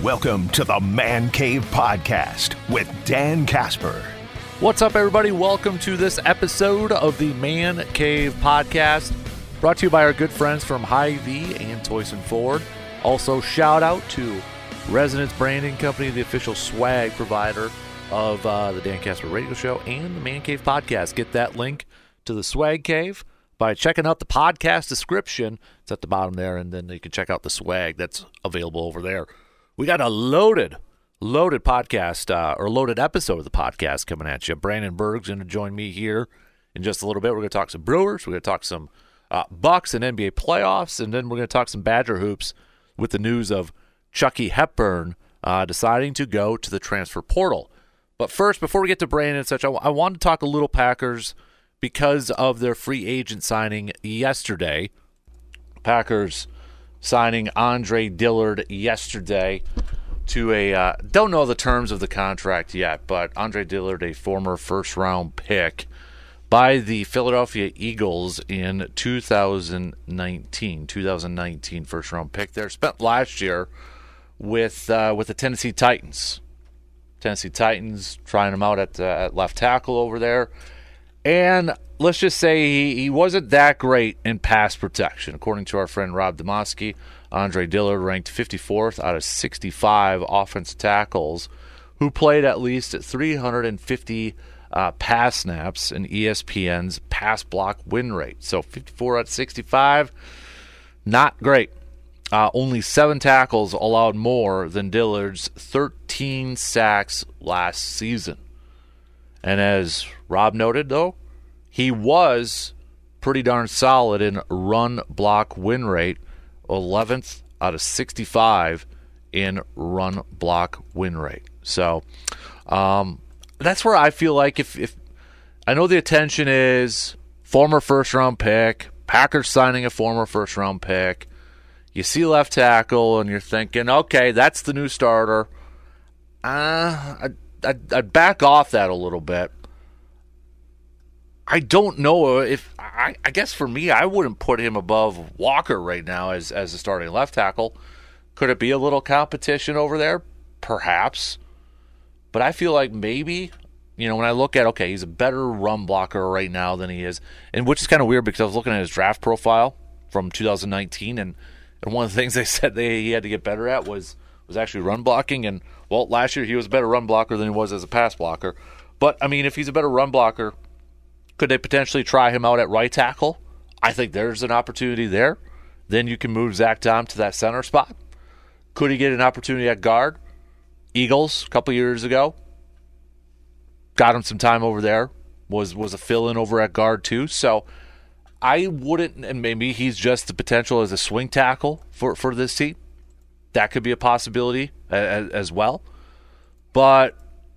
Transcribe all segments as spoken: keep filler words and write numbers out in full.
Welcome to the Man Cave Podcast with Dan Casper. What's up, everybody? Welcome to this episode of the Man Cave Podcast, brought to you by our good friends from Hy-Vee and Toyson Ford. Also, shout out to Resonance Branding Company, the official swag provider of uh, the Dan Casper Radio Show and the Man Cave Podcast. Get that link to the Swag Cave by checking out the podcast description. It's at the bottom there, and then you can check out the swag that's available over there. We got a loaded, loaded podcast, uh, or loaded episode of the podcast coming at you. Brandon Berg's going to join me here in just a little bit. We're going to talk some Brewers. We're going to talk some uh, Bucks and N B A playoffs, and then we're going to talk some Badger hoops with the news of Chucky Hepburn uh, deciding to go to the transfer portal. But first, before we get to Brandon and such, I, I want to talk a little Packers because of their free agent signing yesterday. Packers signing Andre Dillard yesterday to a, uh, don't know the terms of the contract yet, but Andre Dillard, a former first-round pick by the Philadelphia Eagles in two thousand nineteen. two thousand nineteen first-round pick there. Spent last year with uh, with the Tennessee Titans. Tennessee Titans trying him out at, uh, at left tackle over there. And let's just say he, he wasn't that great in pass protection. According to our friend Rob Demoski, Andre Dillard ranked fifty-fourth out of sixty-five offensive tackles who played at least three hundred fifty uh, pass snaps in E S P N's pass block win rate. So fifty-four out of sixty-five, not great. Uh, only seven tackles allowed more than Dillard's thirteen sacks last season. And as Rob noted, though, he was pretty darn solid in run block win rate, eleventh out of sixty-five in run block win rate. So um, that's where I feel like if, if I know the attention is former first-round pick, Packers signing a former first-round pick, you see left tackle and you're thinking, okay, that's the new starter. Uh, I I'd, I'd back off that a little bit. I don't know if I, I guess for me, I wouldn't put him above Walker right now as as a starting left tackle. Could it be a little competition over there? Perhaps. But I feel like maybe, you know, when I look at, okay, he's a better run blocker right now than he is, and which is kind of weird because I was looking at his draft profile from two thousand nineteen, and, and one of the things they said they, he had to get better at was was actually run blocking. And, well, last year he was a better run blocker than he was as a pass blocker. But, I mean, if he's a better run blocker, could they potentially try him out at right tackle? I think there's an opportunity there. Then you can move Zach Tom to that center spot. Could he get an opportunity at guard? Eagles, a couple years ago, got him some time over there. Was was a fill-in over at guard, too. So I wouldn't, and maybe he's just the potential as a swing tackle for, for this team. That could be a possibility as, as well. But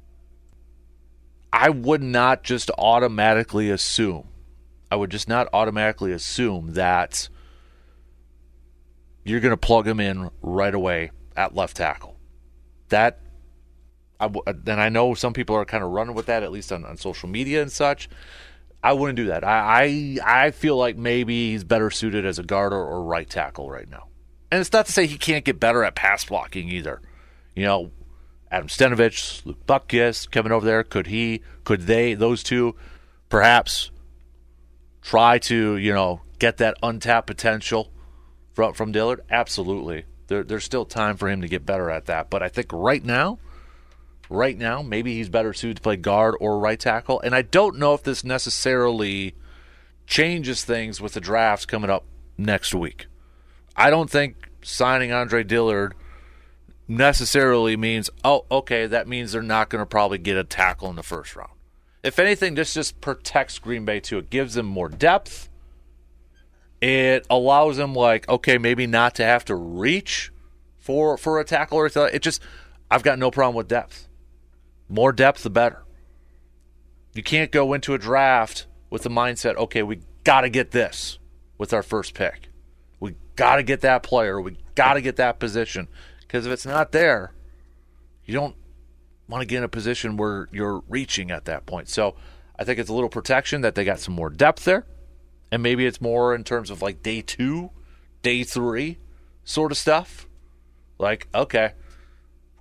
I would not just automatically assume, I would just not automatically assume that you're going to plug him in right away at left tackle. That, I w- and I know some people are kind of running with that, at least on, on social media and such. I wouldn't do that. I, I I feel like maybe he's better suited as a guard or, or right tackle right now. And it's not to say he can't get better at pass blocking either. You know, Adam Stenavich, Luke Butkus, Kevin over there, could he, could they, those two, perhaps try to, you know, get that untapped potential from from Dillard? Absolutely. There, there's still time for him to get better at that. But I think right now, right now, maybe he's better suited to play guard or right tackle. And I don't know if this necessarily changes things with the drafts coming up next week. I don't think signing Andre Dillard necessarily means, oh, okay, that means they're not going to probably get a tackle in the first round. If anything, this just protects Green Bay too. It gives them more depth. It allows them, like, okay, maybe not to have to reach for for a tackle or it just, I've got no problem with depth. More depth, the better. You can't go into a draft with the mindset, okay, we got to get this with our first pick. We got to get that player. We got to get that position. Because if it's not there, you don't want to get in a position where you're reaching at that point. So I think it's a little protection that they got some more depth there. And maybe it's more in terms of like day two, day three sort of stuff. Like, okay,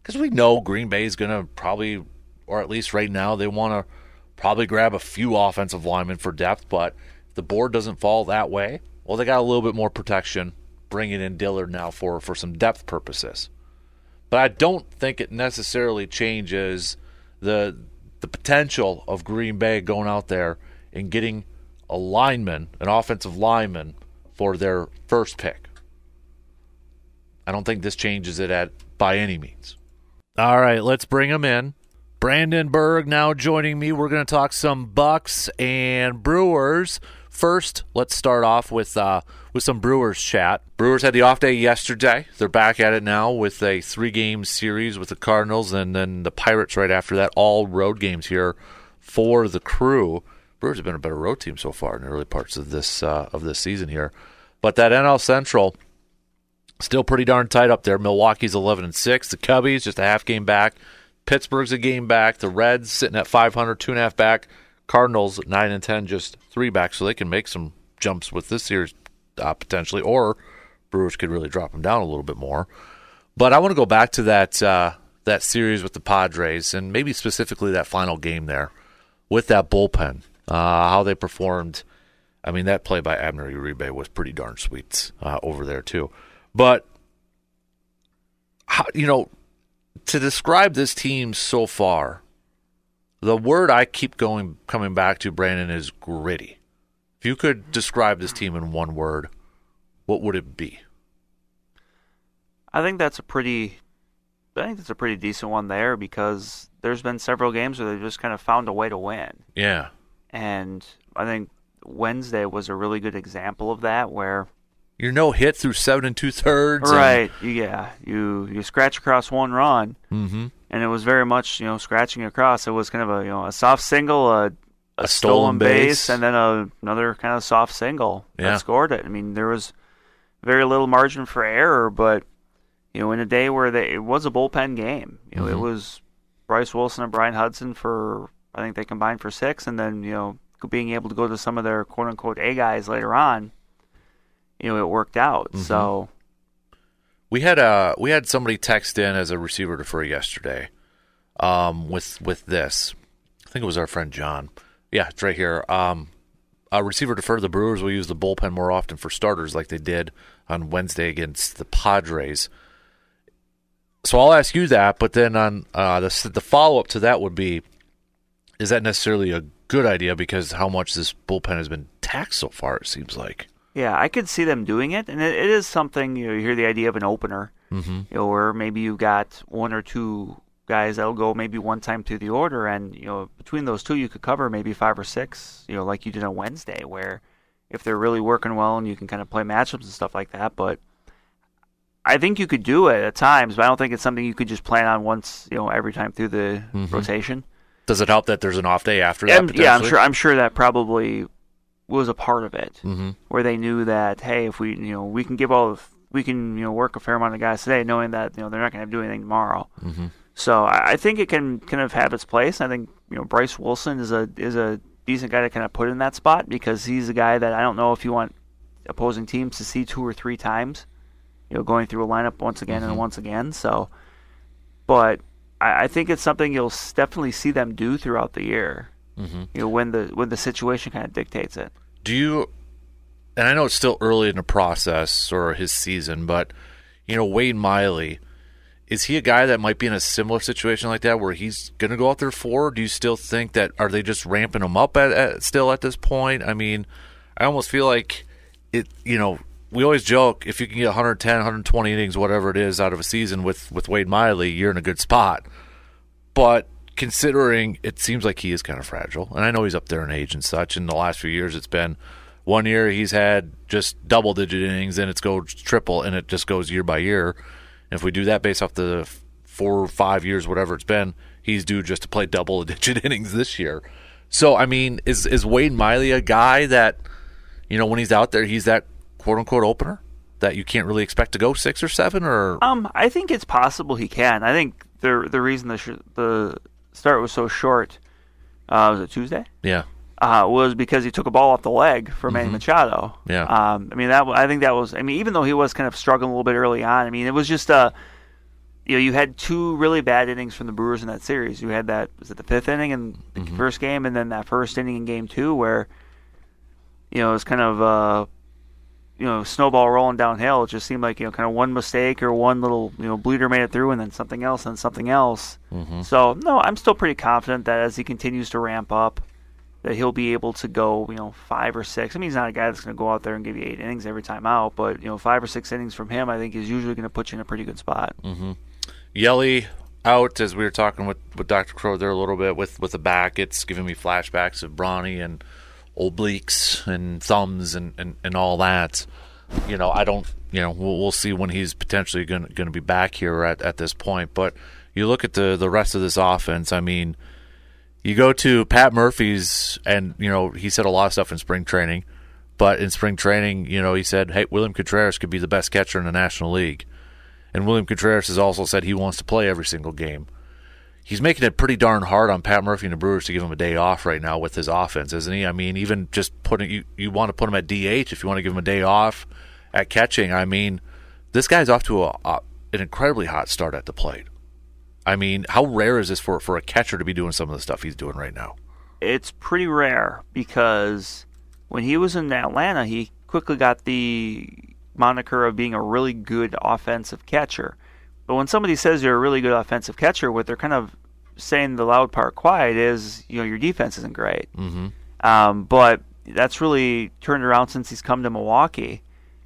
because we know Green Bay is going to probably, or at least right now, they want to probably grab a few offensive linemen for depth, but if the board doesn't fall that way, well, they got a little bit more protection, bringing in Dillard now for, for some depth purposes. But I don't think it necessarily changes the the potential of Green Bay going out there and getting a lineman, an offensive lineman, for their first pick. I don't think this changes it at by any means. All right, let's bring him in. Brandon Berg now joining me. We're going to talk some Bucks and Brewers. First, let's start off with uh, with some Brewers chat. Brewers had the off day yesterday. They're back at it now with a three-game series with the Cardinals and then the Pirates right after that. All road games here for the Crew. Brewers have been a better road team so far in the early parts of this uh, of this season here. But that N L Central, still pretty darn tight up there. Milwaukee's eleven and six. The Cubbies just a half game back. Pittsburgh's a game back. The Reds sitting at five hundred, two and a half back. Cardinals nine and ten, just three back, so they can make some jumps with this series uh, potentially, or Brewers could really drop them down a little bit more. But I want to go back to that uh, that series with the Padres, and maybe specifically that final game there with that bullpen, uh, how they performed. I mean, that play by Abner Uribe was pretty darn sweet uh, over there too. But how, you know, to describe this team so far, the word I keep going coming back to, Brandon, is gritty. If you could describe this team in one word, what would it be? I think that's a pretty I think that's a pretty decent one there, because there's been several games where they've just kind of found a way to win. Yeah. And I think Wednesday was a really good example of that, where you're no hit through seven and two thirds. Right. And... yeah. You you scratch across one run, mm-hmm. and it was very much, you know, scratching across. It was kind of a, you know, a soft single, a, a, a stolen stolen base, base, and then a, another kind of soft single yeah. that scored it. I mean, there was very little margin for error, but you know, in a day where they, it was a bullpen game, you know, mm-hmm. it was Bryce Wilson and Brian Hudson for, I think they combined for six, and then, you know, being able to go to some of their quote unquote A guys later on. You know, it worked out. Mm-hmm. So we had a we had somebody text in as a receiver defer yesterday, um, with with this. I think it was our friend John. Yeah, it's right here. Um, a receiver defer. The Brewers will use the bullpen more often for starters, like they did on Wednesday against the Padres. So I'll ask you that, but then on uh, the the follow up to that would be: is that necessarily a good idea, because how much this bullpen has been taxed so far? It seems like. Yeah, I could see them doing it, and it, it is something, you know, you hear the idea of an opener, mm-hmm. you know, where maybe you've got one or two guys that'll go maybe one time through the order, and, you know, between those two you could cover maybe five or six, you know, like you did on Wednesday, where if they're really working well and you can kind of play matchups and stuff like that. But I think you could do it at times, but I don't think it's something you could just plan on once, you know, every time through the mm-hmm. rotation. Does it help that there's an off day after that? Um, yeah, I'm sure. I'm sure that probably was a part of it, mm-hmm. where they knew that, hey, if we, you know, we can give all, of, we can, you know, work a fair amount of guys today, knowing that, you know, they're not going to do anything tomorrow. Mm-hmm. So I, I think it can kind of have its place. I think, you know, Bryce Wilson is a is a decent guy to kind of put in that spot, because he's a guy that I don't know if you want opposing teams to see two or three times, you know, going through a lineup once again mm-hmm. and once again. So, but I, I think it's something you'll definitely see them do throughout the year. Mm-hmm. You know, when the when the situation kind of dictates it. Do you, and I know it's still early in the process or his season, but, you know, Wade Miley, is he a guy that might be in a similar situation like that where he's going to go out there for? Do you still think that, are they just ramping him up at, at still at this point? I mean, I almost feel like it, you know, we always joke, if you can get one ten, one twenty innings, whatever it is, out of a season with, with Wade Miley, you're in a good spot. But considering it seems like he is kind of fragile, and I know he's up there in age and such, in the last few years it's been one year he's had just double-digit innings, and it's goes triple, and it just goes year by year. And if we do that based off the four or five years, whatever it's been, he's due just to play double-digit innings this year. So, I mean, is is Wade Miley a guy that, you know, when he's out there, he's that quote-unquote opener that you can't really expect to go six or seven? Or Um, I think it's possible he can. I think the the reason the sh- the start was so short, uh, was it Tuesday? Yeah. Uh, was because he took a ball off the leg for Manny mm-hmm. Machado. Yeah. Um, I mean, that I think that was, I mean, even though he was kind of struggling a little bit early on, I mean, it was just a, you know, you had two really bad innings from the Brewers in that series. You had that, was it the fifth inning in the mm-hmm. first game, and then that first inning in game two where, you know, it was kind of, uh, you know, snowball rolling downhill. It just seemed like, you know, kind of one mistake or one little, you know, bleeder made it through, and then something else and something else. Mm-hmm. So, no, I'm still pretty confident that as he continues to ramp up, that he'll be able to go, you know, five or six. I mean, he's not a guy that's going to go out there and give you eight innings every time out, but, you know, five or six innings from him, I think, is usually going to put you in a pretty good spot. Mm-hmm. Yelly out, as we were talking with, with Doctor Crow there a little bit with, with the back. It's giving me flashbacks of Brawny and obliques and thumbs and, and, and all that. You know, I don't, you know, we'll, we'll see when he's potentially going to be back here at, at this point. But you look at the, the rest of this offense, I mean, you go to Pat Murphy's, and, you know, he said a lot of stuff in spring training. But in spring training, you know, he said, hey, William Contreras could be the best catcher in the National League. And William Contreras has also said he wants to play every single game. He's making it pretty darn hard on Pat Murphy and the Brewers to give him a day off right now with his offense, isn't he? I mean, even just putting you, you want to put him at D H if you want to give him a day off at catching. I mean, this guy's off to a, a, an incredibly hot start at the plate. I mean, how rare is this for, for a catcher to be doing some of the stuff he's doing right now? It's pretty rare because when he was in Atlanta, he quickly got the moniker of being a really good offensive catcher. But when somebody says you're a really good offensive catcher, what they're kind of saying the loud part quiet is, you know, your defense isn't great. Mm-hmm. Um, but that's really turned around since he's come to Milwaukee.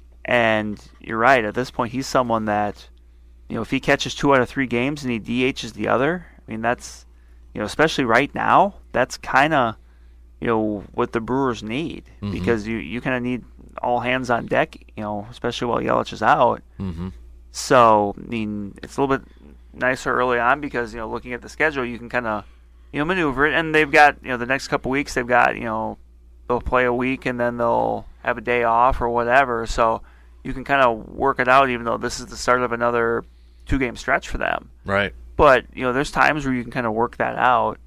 And you're right, at this point, he's someone that, you know, if he catches two out of three games and he D Hs the other, I mean, that's, you know, especially right now, that's kind of, you know, what the Brewers need. Mm-hmm. Because you, you kind of need all hands on deck, you know, especially while Yelich is out. Mm-hmm. So, I mean, it's a little bit nicer early on because, you know, looking at the schedule, you can kind of, you know, maneuver it. And they've got, you know, the next couple weeks, they've got, you know, they'll play a week and then they'll have a day off or whatever. So you can kind of work it out, even though this is the start of another two-game stretch for them. Right. But, you know, there's times where you can kind of work that out.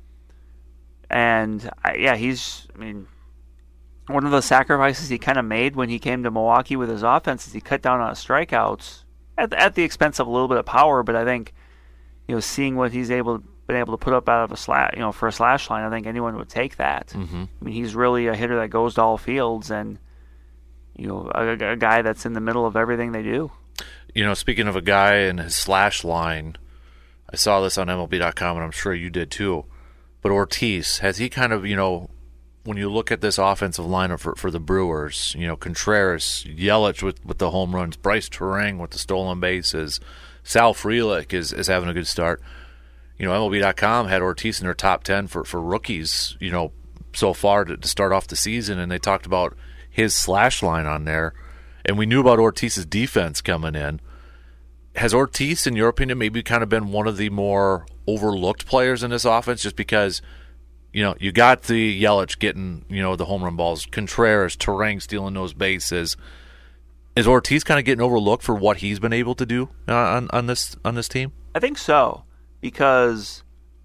And, I, yeah, he's, I mean, one of the sacrifices he kind of made when he came to Milwaukee with his offense is he cut down on his strikeouts at, at the expense of a little bit of power. But I think, you know, seeing what he's able been able to put up out of a slash, you know, for a slash line, I think anyone would take that. Mm-hmm. I mean, he's really a hitter that goes to all fields and, you know, a, a guy that's in the middle of everything they do. You know, speaking of a guy and his slash line, I saw this on M L B dot com, and I'm sure you did too. But Ortiz, has he kind of, you know, when you look at this offensive lineup for, for the Brewers, you know, Contreras, Yelich with, with the home runs, Bryce Turang with the stolen bases, Sal Frelick is, is having a good start. You know, M L B dot com had Ortiz in their top ten for, for rookies, you know, so far to, to start off the season, and they talked about his slash line on there. And we knew about Ortiz's defense coming in. Has Ortiz, in your opinion, maybe kind of been one of the more overlooked players in this offense just because, you know, you got the Yelich getting, you know, the home run balls, Contreras, Turang stealing those bases. Is Ortiz kind of getting overlooked for what he's been able to do on, on this on this team? I think so, because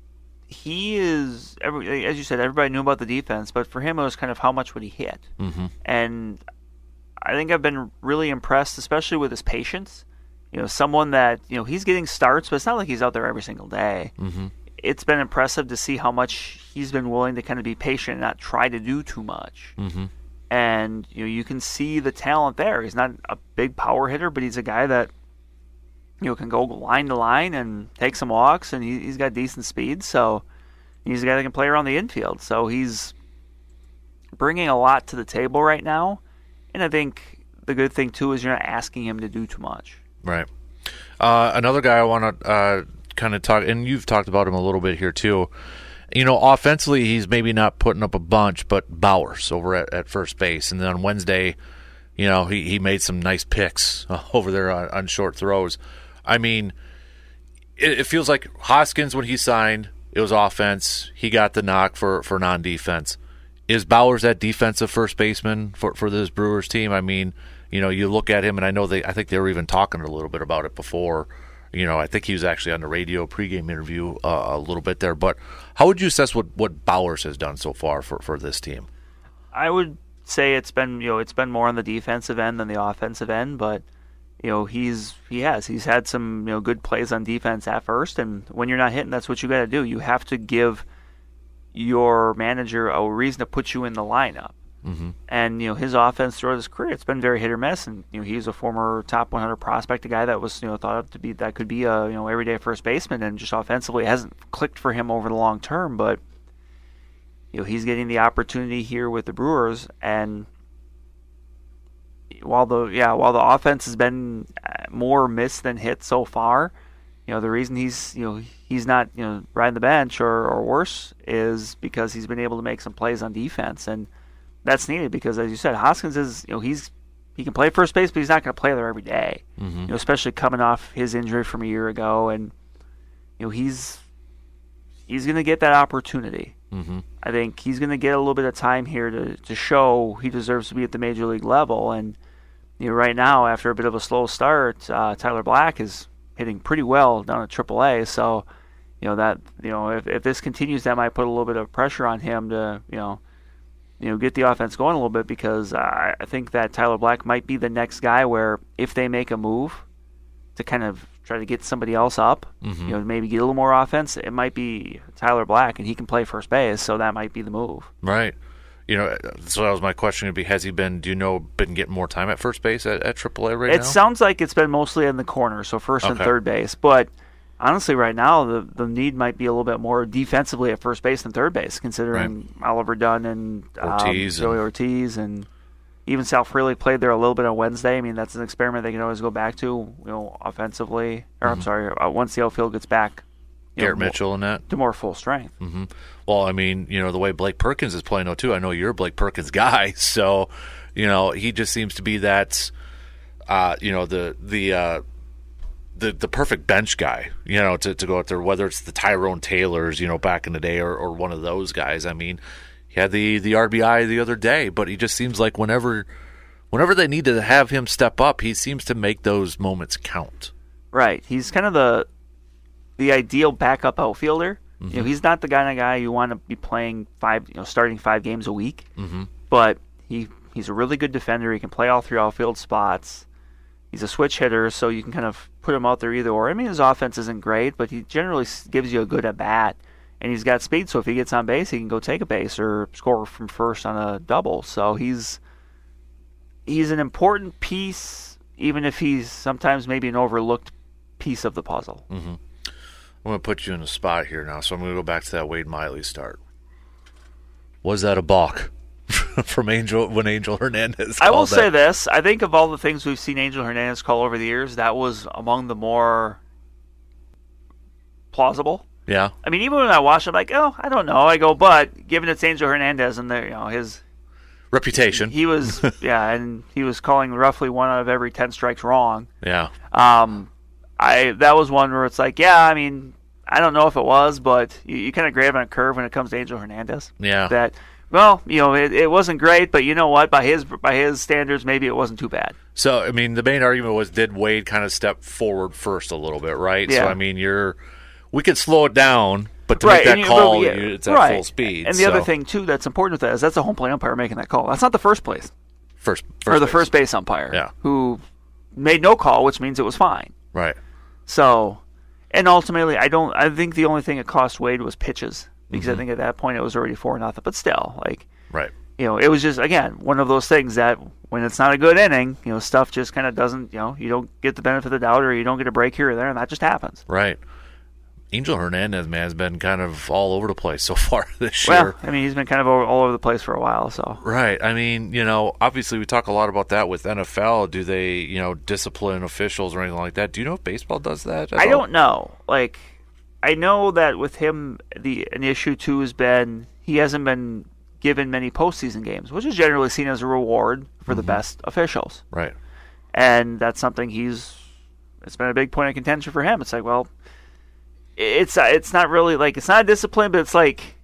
he is, every, as you said, everybody knew about the defense, but for him it was kind of how much would he hit. Mm-hmm. And I think I've been really impressed, especially with his patience. You know, someone that, you know, he's getting starts, but it's not like he's out there every single day. Mm-hmm. It's been impressive to see how much he's been willing to kind of be patient and not try to do too much. Mm-hmm. And, you know, you can see the talent there. He's not a big power hitter, but he's a guy that, you know, can go line to line and take some walks, and he, he's got decent speed. So he's a guy that can play around the infield. So he's bringing a lot to the table right now. And I think the good thing, too, is you're not asking him to do too much. Right. Uh, another guy I want to uh, kind of talk, and you've talked about him a little bit here too. You know, offensively, he's maybe not putting up a bunch, but Bowers over at, at first base. And then on Wednesday, you know, he, he made some nice picks uh, over there on, on short throws. I mean, it, it feels like Hoskins, when he signed, it was offense. He got the knock for, for non-defense. Is Bowers that defensive first baseman for, for this Brewers team? I mean, you know, you look at him, and I know they. I think they were even talking a little bit about it before. You know, I think he was actually on the radio pregame interview uh, a little bit there. But how would you assess what, what Bowers has done so far for, for this team? I would say it's been, you know, it's been more on the defensive end than the offensive end. But, you know, he's he has he's had some you know good plays on defense at first, and when you're not hitting, that's what you got to do. You have to give your manager a reason to put you in the lineup. Mm-hmm. And you know, his offense throughout his career, it's been very hit or miss. And you know, he's a former top one hundred prospect, a guy that was you know thought of to be that could be a you know everyday first baseman, and just offensively it hasn't clicked for him over the long term. But you know, he's getting the opportunity here with the Brewers, and while the yeah while the offense has been more miss than hit so far, you know the reason he's you know he's not you know riding the bench or, or worse is because he's been able to make some plays on defense, and that's needed because, as you said, Hoskins is you know he's he can play first base, but he's not going to play there every day. Mm-hmm. You know, especially coming off his injury from a year ago, and you know he's he's going to get that opportunity. Mm-hmm. I think he's going to get a little bit of time here to, to show he deserves to be at the major league level. And you know, right now, after a bit of a slow start, uh, Tyler Black is hitting pretty well down at triple A. So, you know that you know if if this continues, that might put a little bit of pressure on him to you know you know get the offense going a little bit, because uh, I think that Tyler Black might be the next guy where if they make a move to kind of try to get somebody else up, Mm-hmm. you know, maybe get a little more offense, it might be Tyler Black, and he can play first base, so that might be the move. Right. You know, so that was my question. Would be, has he been? Do you know, been getting more time at first base at, at triple A right It now? sounds like it's been mostly in the corner, so first and Okay. third base. But honestly, right now, the the need might be a little bit more defensively at first base than third base, considering Oliver Dunn and Ortiz um, Joey and- Ortiz, and even Sal Freely played there a little bit on Wednesday. I mean, that's an experiment they can always go back to, you know, offensively. Or I'm sorry, uh, once the outfield gets back, you know, Garrett more- Mitchell and that. to more full strength. Mm-hmm. Well, I mean, you know, the way Blake Perkins is playing, though, too. I know you're a Blake Perkins guy, so you know he just seems to be that, uh, you know, the the uh, the the perfect bench guy. You know, to to go out there, whether it's the Tyrone Taylors, you know, back in the day, or, or one of those guys. I mean, he had the the R B I the other day, but he just seems like whenever whenever they need to have him step up, he seems to make those moments count. Right. He's kind of the the ideal backup outfielder. Mm-hmm. You know, he's not the kind of guy you want to be playing five, you know, starting five games a week. Mm-hmm. But he he's a really good defender. He can play all three outfield spots. He's a switch hitter, so you can kind of put him out there either or. I mean, his offense isn't great, but he generally s- gives you a good at bat, and he's got speed. So if he gets on base, he can go take a base or score from first on a double. So he's he's an important piece, even if he's sometimes maybe an overlooked piece of the puzzle. Mm-hmm. I'm going to put you in a spot here now, so I'm going to go back to that Wade Miley start. Was that a balk from Angel when Angel Hernandez I will called say that? this. I think of all the things we've seen Angel Hernandez call over the years, that was among the more plausible. Yeah, I mean, even when I watch it, I'm like, oh, I don't know. I go, but given it's Angel Hernandez and the, you know, his reputation. he was, yeah, and he was calling roughly one out of every ten strikes wrong. yeah, Um, I that was one where it's like, yeah, I mean, I don't know if it was, but you, you kind of grab on a curve when it comes to Angel Hernandez. yeah. That, well, you know, it, it wasn't great, but you know what? By his by his standards, maybe it wasn't too bad. So, I mean, the main argument was, did Wade kind of step forward first a little bit, right? Yeah. So, I mean, you're we could slow it down, but to Right, make that and you- call, yeah, you, it's at right. full speed. And the so. other thing too that's important with that is that's a home plate umpire making that call. That's not the first place first, first or the base. first base umpire, Yeah. who made no call, which means it was fine. right? So, and ultimately, I don't. I think the only thing it cost Wade was pitches, because Mm-hmm. I think at that point it was already four nothing. But still, like, Right. you know, it was just again one of those things that when it's not a good inning, you know, stuff just kind of doesn't. You know, you don't get the benefit of the doubt, or you don't get a break here or there, and that just happens. Right. Angel Hernandez, man, has been kind of all over the place so far this Well, year. I mean, he's been kind of all all over the place for a while, so. Right. I mean, you know, obviously we talk a lot about that with N F L. Do they, you know, discipline officials or anything like that? Do you know if baseball does that at I all? don't know. Like, I know that with him, the an issue too has been he hasn't been given many postseason games, which is generally seen as a reward for the best officials, Right. and that's something he's. It's been a big point of contention for him. It's like, well, it's it's not really like it's not a discipline, but it's like.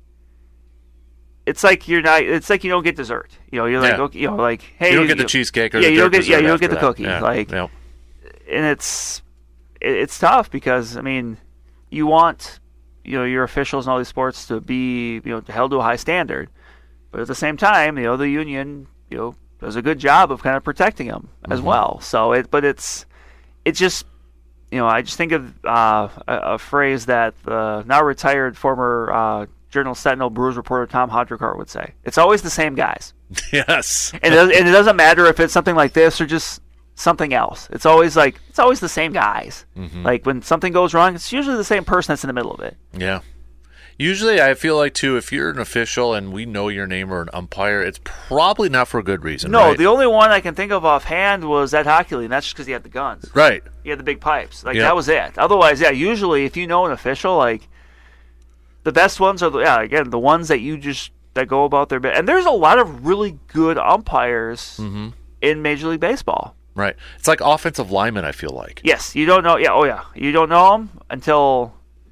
It's like you're not. It's like you don't get dessert. You know, you're like, Yeah. okay, you know, like, hey, You don't get the cheesecake or yeah, the you don't dirt get, yeah, dessert you don't after get the that. cookie. Yeah. Like, Yep. and it's it- it's tough because I mean, you want you know your officials in all these sports to be you know held to a high standard, but at the same time, you know the union you know does a good job of kind of protecting him mm-hmm. as well. So it, but it's it's just you know I just think of uh, a, a phrase that the now retired former uh, Journal Sentinel Brewers reporter Tom Haudricourt would say: "It's always the same guys." Yes, and, it, and it doesn't matter if it's something like this or just something else. It's always like it's always the same guys. Mm-hmm. Like when something goes wrong, it's usually the same person that's in the middle of it. Yeah. Usually, I feel like, too, if you're an official and we know your name or an umpire, it's probably not for a good reason, No, right? The only one I can think of offhand was Ed Hockley, and that's just because he had the guns. Right. He had the big pipes. Like, yep. that was it. Otherwise, yeah, usually if you know an official, like, the best ones are, the, yeah, again, the ones that you just, that go about their bit. And there's a lot of really good umpires mm-hmm. in Major League Baseball. Right. It's like offensive linemen, I feel like. Yes, you don't know, yeah, oh yeah. You don't know them until...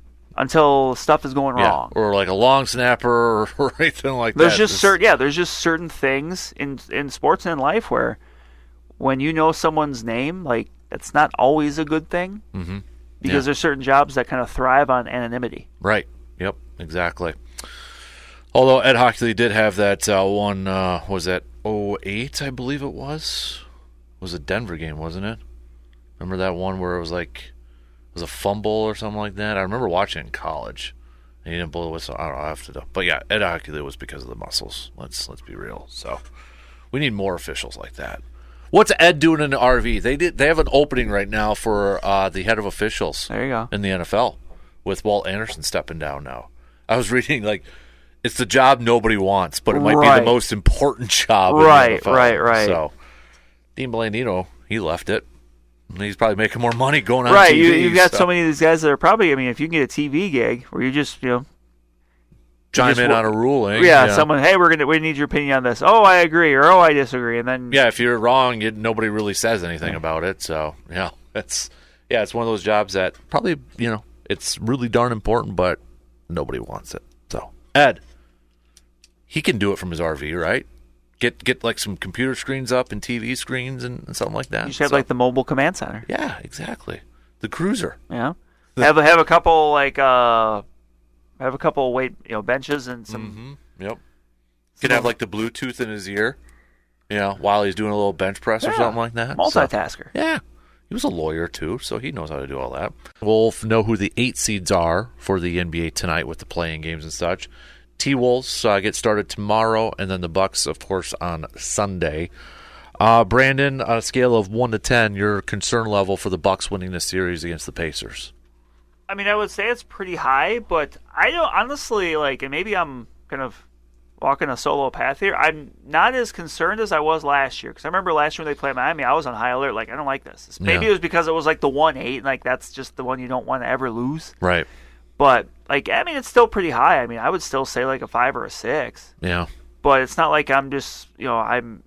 Until stuff is going yeah, wrong, or like a long snapper, or anything like there's that. Just certain, yeah, there's just certain things in in sports and in life where, when you know someone's name, like that's not always a good thing, mm-hmm. because yeah. there's certain jobs that kind of thrive on anonymity. Right. Yep. Exactly. Although Ed Hockley did have that uh, one, uh, was that oh eight, I believe it was. It was a Denver game, wasn't it? Remember that one where it was like. Was a fumble or something like that. I remember watching it in college. And he didn't blow the whistle. I don't know. I have to know. But yeah, Ed Hockley was because of the muscles. Let's let's be real. So we need more officials like that. What's Ed doing in the R V? They did. They have an opening right now for uh, the head of officials. There you go. In the N F L, with Walt Anderson stepping down now. I was reading like it's the job nobody wants, but it might right. be the most important job. Right, in the N F L. right, right. So Dean Blandino, he left it. He's probably making more money going on right, T V. Right, you, you've got so. so many of these guys that are probably, I mean, if you can get a T V gig where you just, you know. Chime just, in on a ruling. Yeah, yeah, someone, hey, we're gonna, we need your opinion on this. Oh, I agree, or oh, I disagree, and then. Yeah, if you're wrong, you, nobody really says anything about it, so, yeah, it's, yeah, it's one of those jobs that probably, you know, it's really darn important, but nobody wants it. So, Ed, he can do it from his R V, right? Get get like some computer screens up and T V screens and, and something like that. You should have so, like the mobile command center. Yeah, exactly. The cruiser. Yeah. have a, have a couple like uh, have a couple weight you know benches and some. Mm-hmm. Yep. Could have like the Bluetooth in his ear, you know, while he's doing a little bench press yeah. or something like that. Multitasker. So, yeah. He was a lawyer too, so he knows how to do all that. We'll know who the eight seeds are for the N B A tonight with the playing games and such. T-Wolves uh, get started tomorrow, and then the Bucks, of course, on Sunday. Uh, Brandon, on a scale of one to ten, your concern level for the Bucks winning this series against the Pacers? I mean, I would say it's pretty high, but I don't honestly like, and maybe I'm kind of walking a solo path here. I'm not as concerned as I was last year, because I remember last year when they played Miami, I was on high alert. Like, I don't like this. Maybe yeah. it was because it was like the one eight, and like that's just the one you don't want to ever lose. Right. But, like, I mean, it's still pretty high. I mean, I would still say, like, a five or a six. Yeah. But it's not like I'm just, you know, I'm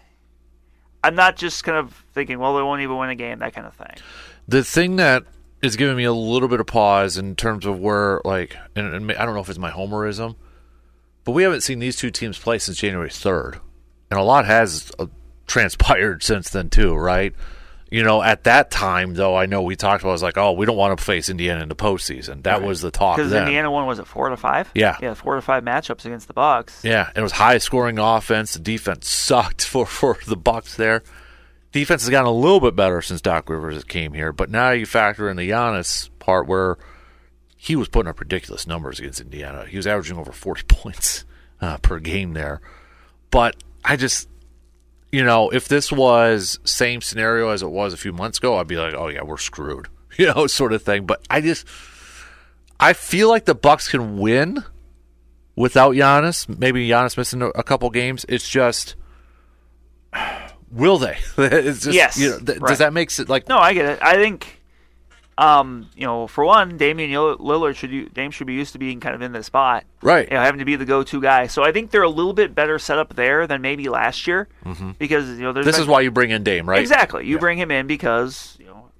I'm not just kind of thinking, well, they won't even win a game, that kind of thing. The thing that is giving me a little bit of pause in terms of where, like, and, and I don't know if it's my homerism, but we haven't seen these two teams play since January third. And a lot has uh, transpired since then, too, right? You know, at that time, though, I know we talked about it was like, oh, we don't want to face Indiana in the postseason. That right. was the talk then. Because Indiana won, was it four to five? Yeah. Yeah, four to five matchups against the Bucks. Yeah, and it was high-scoring offense. The defense sucked for, for the Bucks there. Defense has gotten a little bit better since Doc Rivers came here, but now you factor in the Giannis part where he was putting up ridiculous numbers against Indiana. He was averaging over forty points uh, per game there. But I just... You know, if this was same scenario as it was a few months ago, I'd be like, oh, yeah, we're screwed, you know, sort of thing. But I just, I feel like the Bucks can win without Giannis. Maybe Giannis missing a couple games. It's just, will they? It's just, yes. You know, th- right. Does that make it like? No, I get it. I think, um, you know, for one, Damian Lillard should Dame should be used to being kind of in this spot, right? You know, having to be the go-to guy. So I think they're a little bit better set up there than maybe last year, mm-hmm. because you know there's this been, is why you bring in Dame, right? Exactly, you yeah. bring him in because you know,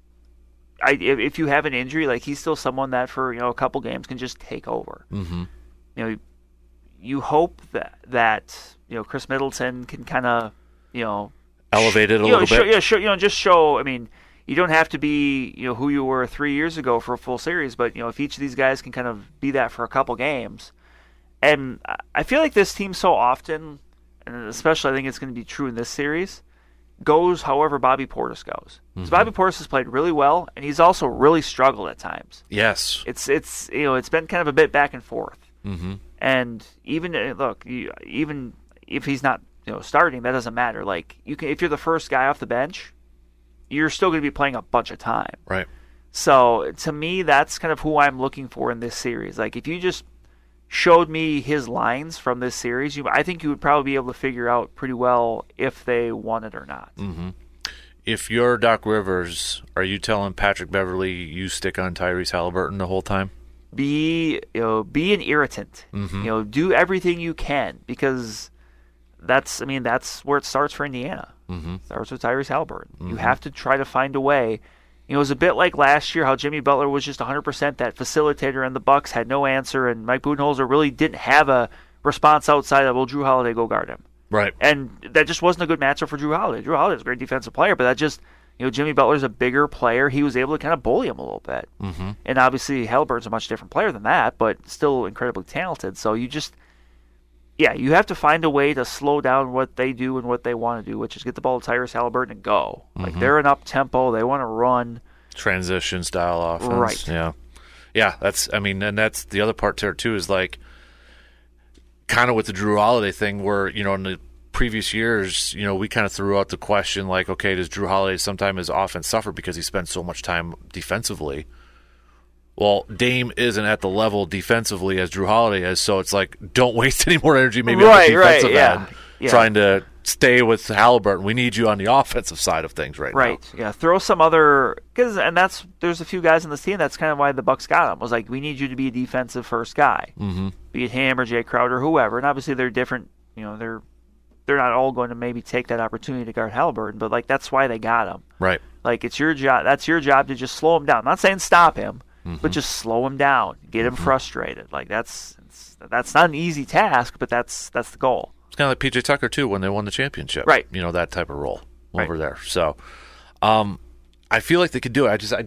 I if, if you have an injury, like he's still someone that for you know a couple games can just take over. Mm-hmm. You know, you hope that that you know Chris Middleton can kind of you know elevate it a you little know, show, bit. Yeah, show, you know, just show. I mean. You don't have to be, you know, who you were three years ago for a full series, but you know, if each of these guys can kind of be that for a couple games, and I feel like this team so often, and especially I think it's going to be true in this series, goes however Bobby Portis goes. Mm-hmm. So Bobby Portis has played really well, and he's also really struggled at times. Yes. It's it's you know it's been kind of a bit back and forth. Mm-hmm. And even look, you, even if he's not you know starting, that doesn't matter. Like you can, if you're the first guy off the bench, you're still going to be playing a bunch of time. Right. So to me, that's kind of who I'm looking for in this series. Like if you just showed me his lines from this series, you, I think you would probably be able to figure out pretty well if they won it or not. Mm-hmm. If you're Doc Rivers, are you telling Patrick Beverley you stick on Tyrese Halliburton the whole time? Be you know be an irritant. Mm-hmm. You know, do everything you can because that's I mean that's where it starts for Indiana. Mm-hmm. It starts with Tyrese Halliburton. Mm-hmm. You have to try to find a way. You know, it was a bit like last year how Jimmy Butler was just one hundred percent that facilitator and the Bucks had no answer, and Mike Budenholzer really didn't have a response outside of, well, Drew Holiday, go guard him. Right. And that just wasn't a good matchup for Drew Holiday. Drew Holiday's a great defensive player, but that just, you know, Jimmy Butler's a bigger player. He was able to kind of bully him a little bit. Mm-hmm. And obviously Halliburton's a much different player than that, but still incredibly talented. So you just, yeah, you have to find a way to slow down what they do and what they want to do, which is get the ball to Tyrese Halliburton and go. Mm-hmm. Like they're an up-tempo. They want to run. Transition style offense. Right. Yeah. Yeah, that's, I mean, and that's the other part there, too, is like kind of with the Drew Holiday thing where, you know, in the previous years, you know, we kind of threw out the question like, okay, does Drew Holiday sometime his offense suffer because he spends so much time defensively? Well, Dame isn't at the level defensively as Drew Holiday is, so it's like, don't waste any more energy maybe right, on the defensive right, yeah. end yeah. trying to stay with Halliburton. We need you on the offensive side of things right, right. now. Right, yeah. Throw some other – because and that's there's a few guys in this team. That's kind of why the Bucks got him. Was like, we need you to be a defensive first guy. Mm-hmm. Be it him or Jay Crowder or whoever. And obviously they're different. You know, they're they're not all going to maybe take that opportunity to guard Halliburton, but like that's why they got him. Right. Like it's your job. That's your job to just slow him down. I'm not saying stop him, mm-hmm. but just slow him down. Get him mm-hmm. frustrated. Like that's that's not an easy task, but that's that's the goal. It's kind of like P J Tucker, too, when they won the championship. Right. You know, that type of role over right. there. So, um, I feel like they could do it. I just, I,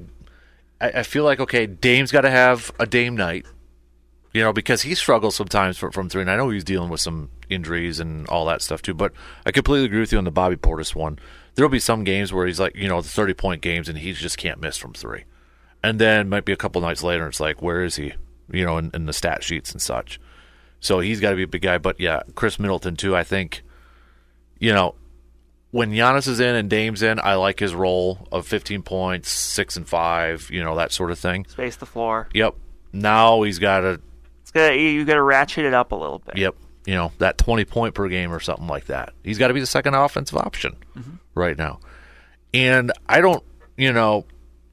I feel like, okay, Dame's got to have a Dame night, you know, because he struggles sometimes from, from three. And I know he's dealing with some injuries and all that stuff, too. But I completely agree with you on the Bobby Portis one. There'll be some games where he's like, you know, the thirty-point games, and he just can't miss from three. And then might be a couple nights later, and it's like, where is he, you know, in, in the stat sheets and such. So he's got to be a big guy. But, yeah, Chris Middleton, too, I think, you know, when Giannis is in and Dame's in, I like his role of fifteen points, six and five, you know, that sort of thing. Space the floor. Yep. Now he's got to – It's got you got to ratchet it up a little bit. Yep. You know, that twenty point per game or something like that. He's got to be the second offensive option mm-hmm. right now. And I don't, you know,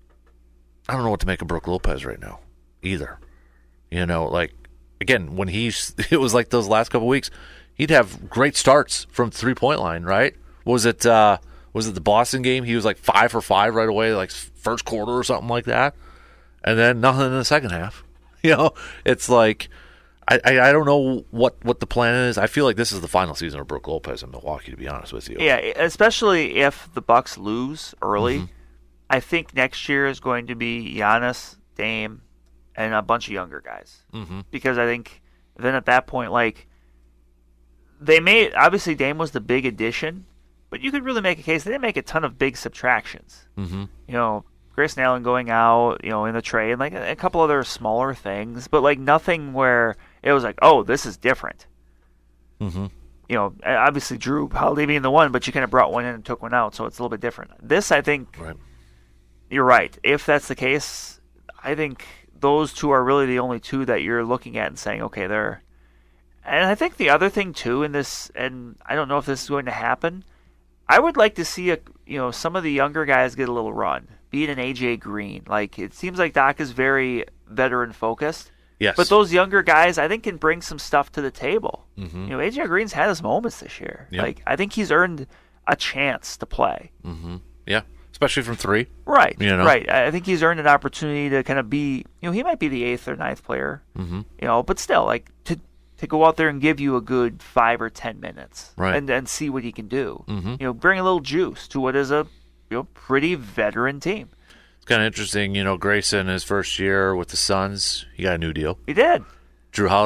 I don't know what to make of Brook Lopez right now either. You know, like, again, when he's, it was like those last couple of weeks, he'd have great starts from three-point line, right? Was it uh, was it the Boston game? He was like five for five right away, like first quarter or something like that. And then nothing in the second half. You know, it's like, I, I, I don't know what, what the plan is. I feel like this is the final season of Brook Lopez in Milwaukee, to be honest with you. Yeah, especially if the Bucks lose early. Mm-hmm. I think next year is going to be Giannis, Dame, and a bunch of younger guys. Mm-hmm. Because I think then at that point, like, they made, obviously Dame was the big addition, but you could really make a case they didn't make a ton of big subtractions. Mm-hmm. You know, Grayson Allen going out, you know, in the trade, and like a couple other smaller things, but like nothing where it was like, oh, this is different. Mm-hmm. You know, obviously Drew Holiday being the one, but you kind of brought one in and took one out, so it's a little bit different. This, I think, right. You're right. If that's the case, I think those two are really the only two that you're looking at and saying, okay, they're. And I think the other thing too in this, and I don't know if this is going to happen, I would like to see a, you know, some of the younger guys get a little run. Be it an A J Green. Like, it seems like Doc is very veteran focused. Yes. But those younger guys, I think, can bring some stuff to the table. Mm-hmm. You know, A J Green's had his moments this year. Yep. Like, I think he's earned a chance to play. Mm-hmm. Yeah, especially from three. Right. You know? Right. I think he's earned an opportunity to kind of be, you know, he might be the eighth or ninth player. Mm-hmm. You know, but still, like, to to go out there and give you a good five or ten minutes. Right. And and see what he can do. Mm-hmm. You know, bring a little juice to what is a, you know, pretty veteran team. It's kind of interesting, you know, Grayson, his first year with the Suns, he got a new deal. He did. Drew Holiday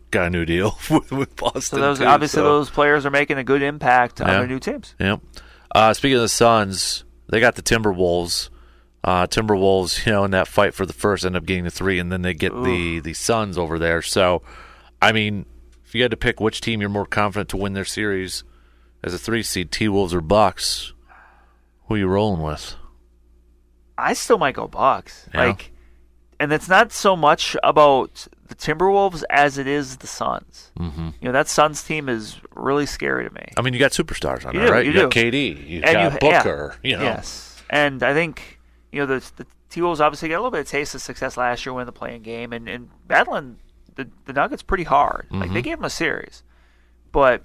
got a new deal with, with Boston. So those too, obviously so. those players are making a good impact on Yeah. their new teams. Yep. Uh, speaking of the Suns, they got the Timberwolves. Uh, Timberwolves, you know, in that fight for the first, end up getting the three, and then they get the the Suns over there. So, I mean, if you had to pick which team you're more confident to win their series as a three seed, T-Wolves or Bucks, who are you rolling with? I still might go Bucks. Yeah. Like, and it's not so much about the Timberwolves as it is the Suns. Mm-hmm. You know, that Suns team is really scary to me. I mean, you got superstars on You there, do, right? you You, got do. K D, you And got you- yeah. Booker, you know. Yes, and I think you know the the T-Wolves obviously got a little bit of taste of success last year winning the playing game and, and battling the the Nuggets pretty hard. Like Mm-hmm. they gave them a series, but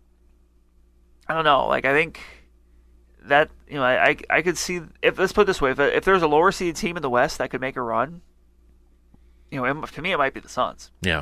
I don't know. Like I think that you know I I, I could see if let's put it this way if if there's a lower seeded team in the West that could make a run, you know, it, to me it might be the Suns. Yeah,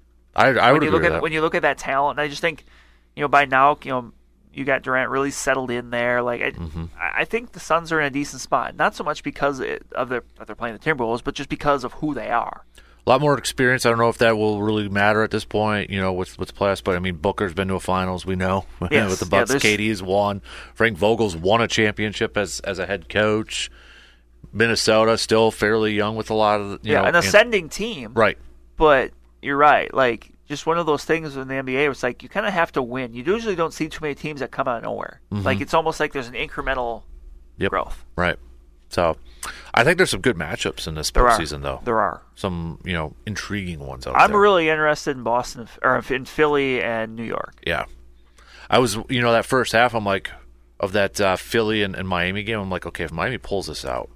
I I would When you agree look with at that. when you look at that talent, I just think you know by now you know. You got Durant really settled in there. Like I, Mm-hmm. I think the Suns are in a decent spot. Not so much because it, of their that they're playing the Timberwolves, but just because of who they are. A lot more experience. I don't know if that will really matter at this point, you know, with with the playoffs. But I mean, Booker's been to a finals. We know Yes, with the yeah, Bucks. there's- K D's won. Frank Vogel's won a championship as as a head coach. Minnesota still fairly young with a lot of you yeah, know, an ascending team. right. But you're right. Like just one of those things in the N B A where it's like you kind of have to win. You usually don't see too many teams that come out of nowhere. Like it's almost like there's an incremental Yep. growth. Right. So, I think there's some good matchups in this There are. postseason, though. There are. Some you know intriguing ones out I'm there. really interested in Boston or in Philly and New York. Yeah. I was, you know, that first half, I'm like, of that uh, Philly and, and Miami game, I'm like, okay, if Miami pulls this out,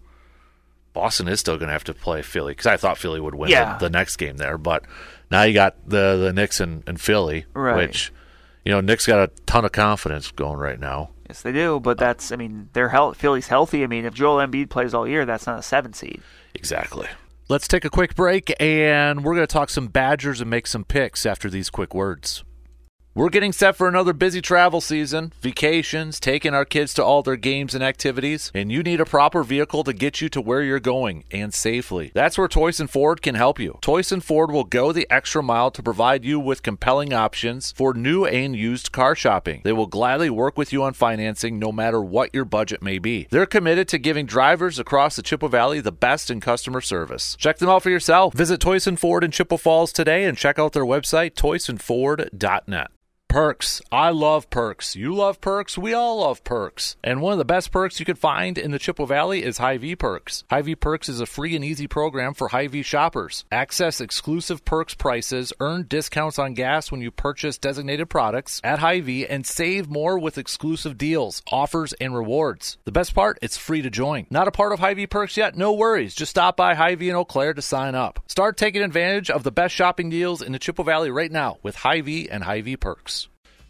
Boston is still going to have to play Philly because I thought Philly would win Yeah. the, the next game there. But now you got the, the Knicks and, and Philly, Right. which, you know, Knicks got a ton of confidence going right now. Yes, they do. But that's I mean they're health. Philly's healthy. I mean if Joel Embiid plays all year, that's not a seven seed. Exactly. Let's take a quick break, and we're going to talk some Badgers and make some picks after these quick words. We're getting set for another busy travel season, vacations, taking our kids to all their games and activities, and you need a proper vehicle to get you to where you're going and safely. That's where Toyson Ford can help you. Toyson Ford will go the extra mile to provide you with compelling options for new and used car shopping. They will gladly work with you on financing no matter what your budget may be. They're committed to giving drivers across the Chippewa Valley the best in customer service. Check them out for yourself. Visit Toyson Ford in Chippewa Falls today and check out their website, toyson ford dot net. Perks. I love Perks. You love Perks. We all love Perks. And one of the best perks you can find in the Chippewa Valley is Hy-Vee Perks. Hy-Vee Perks is a free and easy program for Hy-Vee shoppers. Access exclusive Perks prices, earn discounts on gas when you purchase designated products at Hy-Vee, and save more with exclusive deals, offers, and rewards. The best part, it's free to join. Not a part of Hy-Vee Perks yet? No worries. Just stop by Hy-Vee in Eau Claire to sign up. Start taking advantage of the best shopping deals in the Chippewa Valley right now with Hy-Vee and Hy-Vee Perks.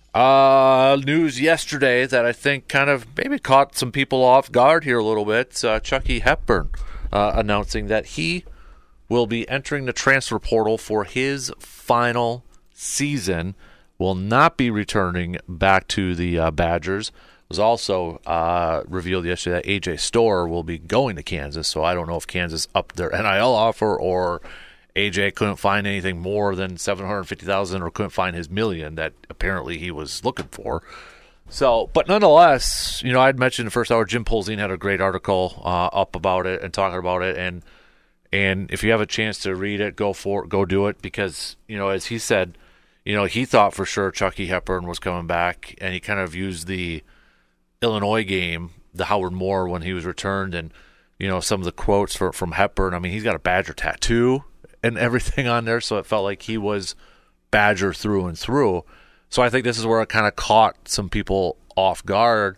Uh, news yesterday that I think kind of maybe caught some people off guard here a little bit. Uh, Chucky Hepburn uh, announcing that he will be entering the transfer portal for his final season, will not be returning back to the uh, Badgers. It was also uh, revealed yesterday that A J Storr will be going to Kansas, so I don't know if Kansas upped their N I L offer or A J couldn't find anything more than seven hundred fifty thousand dollars or couldn't find his million that apparently he was looking for. So, but nonetheless, you know, I'd mentioned in the first hour, Jim Polzin had a great article uh, up about it and talking about it. And and if you have a chance to read it, go for it, go do it. Because, you know, as he said, you know, he thought for sure Chucky Hepburn was coming back. And he kind of used the Illinois game, the Howard Moore, when he was returned. And, you know, some of the quotes for, from Hepburn. I mean, he's got a Badger tattoo and everything on there, so it felt like he was Badger through and through. So I think this is where it kind of caught some people off guard,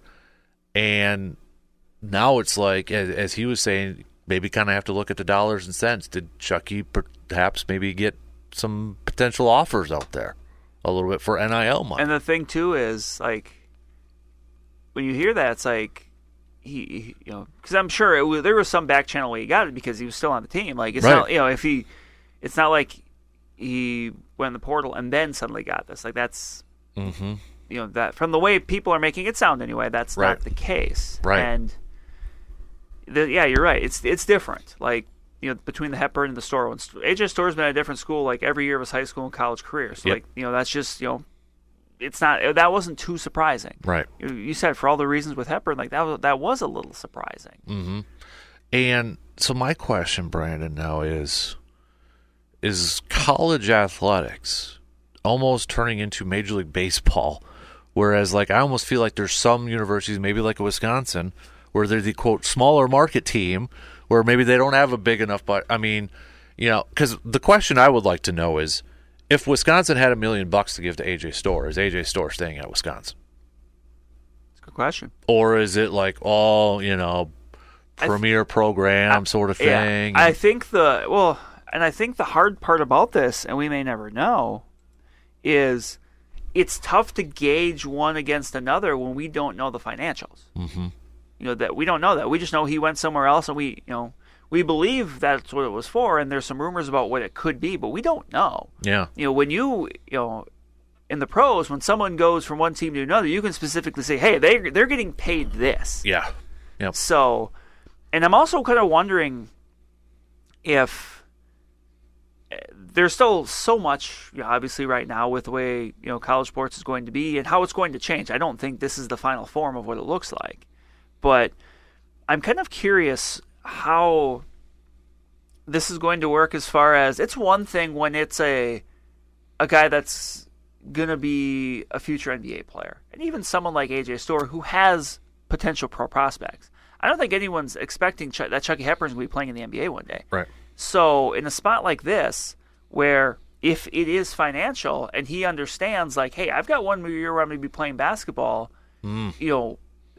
and now it's like, as, as he was saying, maybe kind of have to look at the dollars and cents. Did Chucky perhaps maybe get some potential offers out there a little bit for N I L money? And the thing too is like when you hear that, it's like he, he you know, because I'm sure it was, there was some back channel way he got it because he was still on the team. Like it's Right. not, you know, if he. It's not like he went in the portal and then suddenly got this. Like that's, mm-hmm. you know, that from the way people are making it sound anyway, that's Right. not the case. Right. And the, yeah, you're right. It's it's different. Like you know, between the Hepburn and the Storr ones. A J Storr's been at a different school like every year of his high school and college career. So yep. like, you know, that's just, you know, it's not, that wasn't too surprising. Right. You, you said for all the reasons with Hepburn, like that was, that was a little surprising. Mm-hmm. And so my question, Brandon, now is, is college athletics almost turning into Major League Baseball? Whereas, like, I almost feel like there's some universities, maybe like Wisconsin, where they're the, quote, smaller market team, where maybe they don't have a big enough, but, I mean, you know, because the question I would like to know is, if Wisconsin had a million bucks to give to A J Storr, is A J Storr staying at Wisconsin? That's a good question. Or is it like all, you know, premier th- program I, sort of thing? Yeah, I think the, well, and I think the hard part about this, and we may never know, is it's tough to gauge one against another when we don't know the financials. Mm-hmm. You know, that we don't know that. We just know he went somewhere else, and we, you know, we believe that's what it was for, and there's some rumors about what it could be, but we don't know. Yeah. You know, when you, you know, in the pros, when someone goes from one team to another, you can specifically say, hey, they, they're getting paid this. Yeah. Yep. So, and I'm also kind of wondering if there's still so much, you know, obviously right now with the way, you know, college sports is going to be and how it's going to change. I don't think this is the final form of what it looks like. But I'm kind of curious how this is going to work as far as it's one thing when it's a a guy that's going to be a future N B A player. And even someone like A J Storr who has potential pro prospects. I don't think anyone's expecting Ch- that Chucky Hepburn's going to be playing in the N B A one day. Right. So in a spot like this, where if it is financial and he understands like, hey, I've got one more year where I'm going to be playing basketball, mm. you know,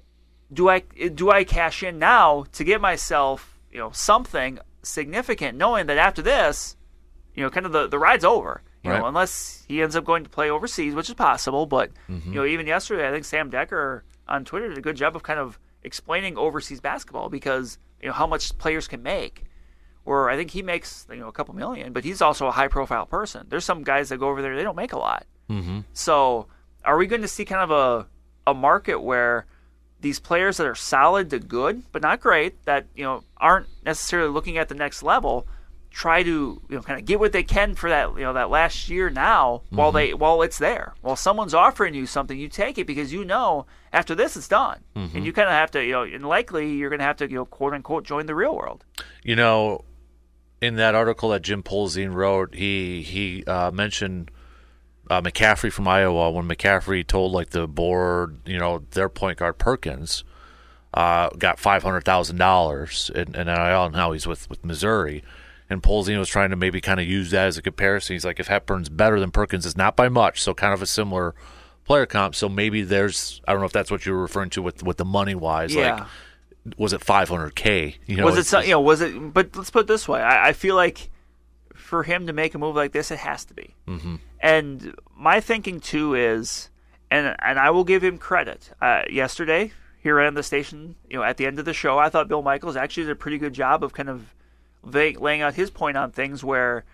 do I do I cash in now to get myself, you know, something significant, knowing that after this, you know, kind of the, the ride's over. You right. know, unless he ends up going to play overseas, which is possible. But mm-hmm. you know, even yesterday, I think Sam Decker on Twitter did a good job of kind of explaining overseas basketball because you know how much players can make. Or I think he makes you know a couple million, but he's also a high profile person. There's some guys that go over there, they don't make a lot. Mm-hmm. So are we going to see kind of a a market where these players that are solid to good, but not great, that you know aren't necessarily looking at the next level, try to you know kind of get what they can for that you know that last year now mm-hmm. while they while it's there, while someone's offering you something, you take it because you know after this it's done, mm-hmm. and you kind of have to you know and likely you're going to have to you know quote unquote join the real world. You know, in that article that Jim Polzin wrote, he he uh, mentioned. Uh, McCaffrey from Iowa, when McCaffrey told like the board, you know, their point guard Perkins uh, got five hundred thousand dollars in, in N I L, and now he's with, with Missouri. And Polzin was trying to maybe kind of use that as a comparison. He's like, if Hepburn's better than Perkins, it's not by much, so kind of a similar player comp. So maybe there's, I don't know if that's what you were referring to with, with the money wise. Yeah. Like, was it five hundred K? You know, was it, some, you know, was it, but let's put it this way. I, I feel like for him to make a move like this, it has to be. Mm-hmm. And my thinking too is, and and I will give him credit. Uh, yesterday, here on the station, you know, at the end of the show, I thought Bill Michaels actually did a pretty good job of kind of laying out his point on things where,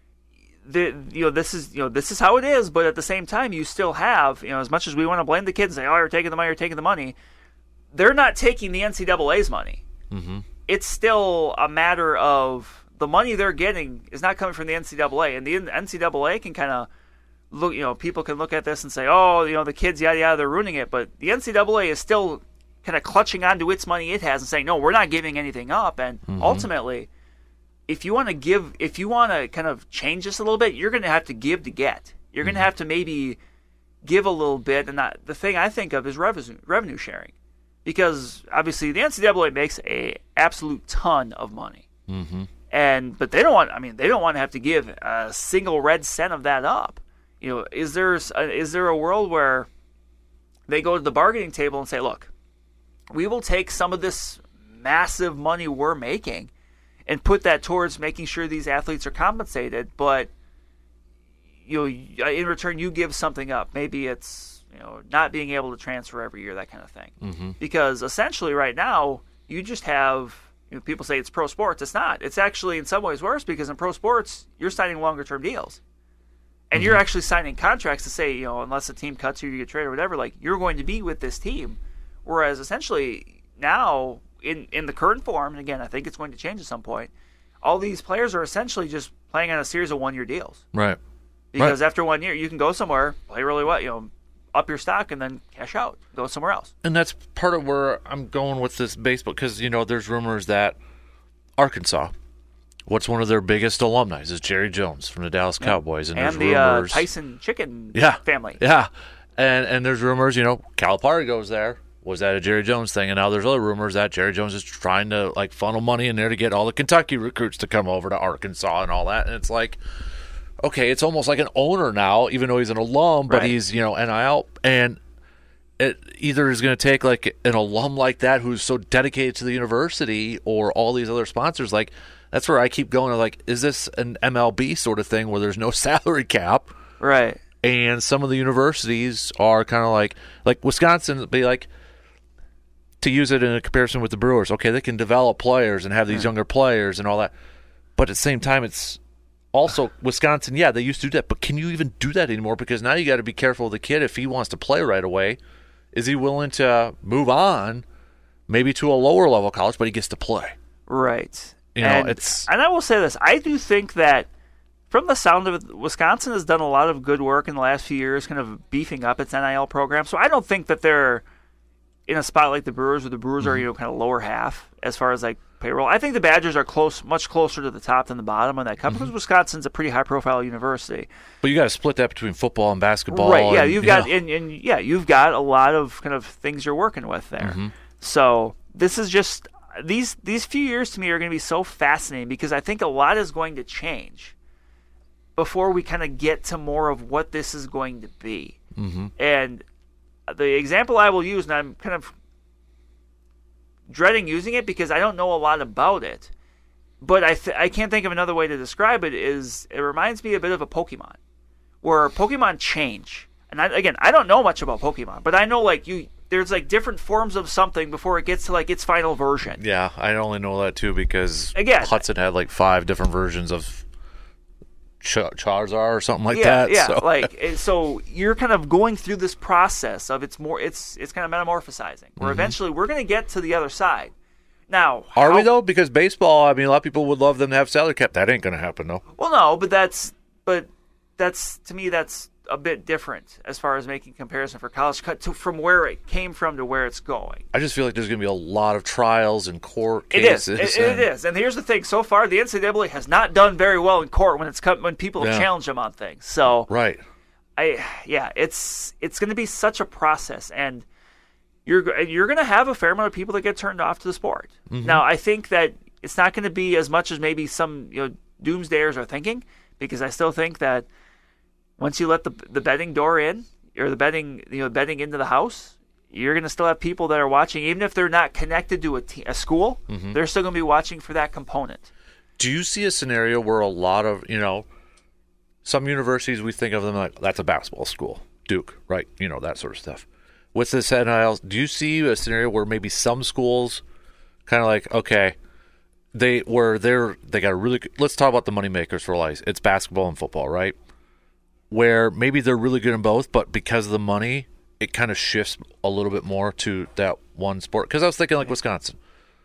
the you know, this is you know this is how it is, but at the same time, you still have you know, as much as we want to blame the kids and say, oh, you're taking the money, you're taking the money, they're not taking the N C double A's money. Mm-hmm. It's still a matter of the money they're getting is not coming from the N C double A, and the N C double A can kind of look, you know, people can look at this and say, oh, you know, the kids, yada, yada, they're ruining it. But the N C double A is still kind of clutching onto its money it has and saying, no, we're not giving anything up. And mm-hmm. ultimately, if you want to give, if you want to kind of change this a little bit, you're going to have to give to get. You're mm-hmm. going to have to maybe give a little bit. And that, the thing I think of is revenue, revenue sharing. Because obviously the N C double A makes a absolute ton of money. Mm-hmm. And but they don't want. I mean, they don't want to have to give a single red cent of that up. You know, is there a, is there a world where they go to the bargaining table and say, "Look, we will take some of this massive money we're making and put that towards making sure these athletes are compensated, but you know, in return, you give something up. Maybe it's you know not being able to transfer every year, that kind of thing. Mm-hmm. Because essentially, right now, you just have." You know, people say it's pro sports. It's not. It's actually in some ways worse because in pro sports, you're signing longer-term deals. And mm-hmm. you're actually signing contracts to say, you know, unless a team cuts you, you get traded or whatever, like, you're going to be with this team. Whereas essentially now, in, in the current form, and again, I think it's going to change at some point, all these players are essentially just playing on a series of one-year deals. Right. Because right. after one year, you can go somewhere, play really well, you know, up your stock, and then cash out, go somewhere else. And that's part of where I'm going with this baseball, because, you know, there's rumors that Arkansas, what's one of their biggest alumni is Jerry Jones from the Dallas yeah. Cowboys. And, and there's the rumors, uh, Tyson Chicken yeah, family. Yeah. And and there's rumors, you know, Calipari goes there. Was that a Jerry Jones thing? And now there's other rumors that Jerry Jones is trying to, like, funnel money in there to get all the Kentucky recruits to come over to Arkansas and all that. And it's like, okay, it's almost like an owner now, even though he's an alum, but right. he's, you know, N I L. And it either is going to take, like, an alum like that who's so dedicated to the university, or all these other sponsors. Like, that's where I keep going, like, is this an M L B sort of thing where there's no salary cap? Right. And some of the universities are kind of like, like Wisconsin, be like, to use it in a comparison with the Brewers, okay, they can develop players and have these yeah. younger players and all that. But at the same time, it's also Wisconsin, yeah, they used to do that. But can you even do that anymore? Because now you got to be careful with the kid. If he wants to play right away, is he willing to move on maybe to a lower level college, but he gets to play? Right. You know, and, it's. And I will say this. I do think that from the sound of it, Wisconsin has done a lot of good work in the last few years, kind of beefing up its N I L program. So I don't think that they're in a spot like the Brewers, where the Brewers mm-hmm. are, you know, kind of lower half as far as like payroll. I think the Badgers are close, much closer to the top than the bottom on that cup, mm-hmm. because Wisconsin's a pretty high-profile university. But you got to split that between football and basketball, right? Yeah, and, you've you got know. and, and yeah, you've got a lot of kind of things you're working with there. Mm-hmm. So this is just these these few years to me are going to be so fascinating, because I think a lot is going to change before we kind of get to more of what this is going to be. Mm-hmm. And the example I will use, and I'm kind of dreading using it because I don't know a lot about it, but I th- I can't think of another way to describe it, is it reminds me a bit of a Pokemon, where Pokemon change. And I, again, I don't know much about Pokemon, but I know like you there's like different forms of something before it gets to like its final version. Yeah, I only know that too because again, Hudson had like five different versions of Ch- Charizard or something like yeah, that. Yeah, so. like so you're kind of going through this process of it's more it's it's kind of metamorphosizing, where mm-hmm. eventually we're going to get to the other side. Now, are how, we though? Because baseball, I mean, a lot of people would love them to have salary cap. That ain't going to happen though. Well, no, but that's but that's to me that's a bit different as far as making comparison for college cut to from where it came from to where it's going. I just feel like there's going to be a lot of trials and court it cases. Is. It, and... it is. And here's the thing. So far, the N C double A has not done very well in court when it's come, when people yeah. challenge them on things. So right. I yeah, it's it's going to be such a process, and you're you're going to have a fair amount of people that get turned off to the sport. Mm-hmm. Now, I think that it's not going to be as much as maybe some you know doomsdayers are thinking, because I still think that once you let the the betting door in, or the betting you know betting into the house, you're going to still have people that are watching, even if they're not connected to a, te- a school. Mm-hmm. They're still going to be watching for that component. Do you see a scenario where a lot of you know some universities, we think of them like that's a basketball school, Duke, right? You know that sort of stuff. With this N I L, do you see a scenario where maybe some schools kind of like okay, they where they're they got a really good, let's talk about the money makers for life. It's basketball and football, right? Where maybe they're really good in both, but because of the money, it kind of shifts a little bit more to that one sport. Because I was thinking like Wisconsin.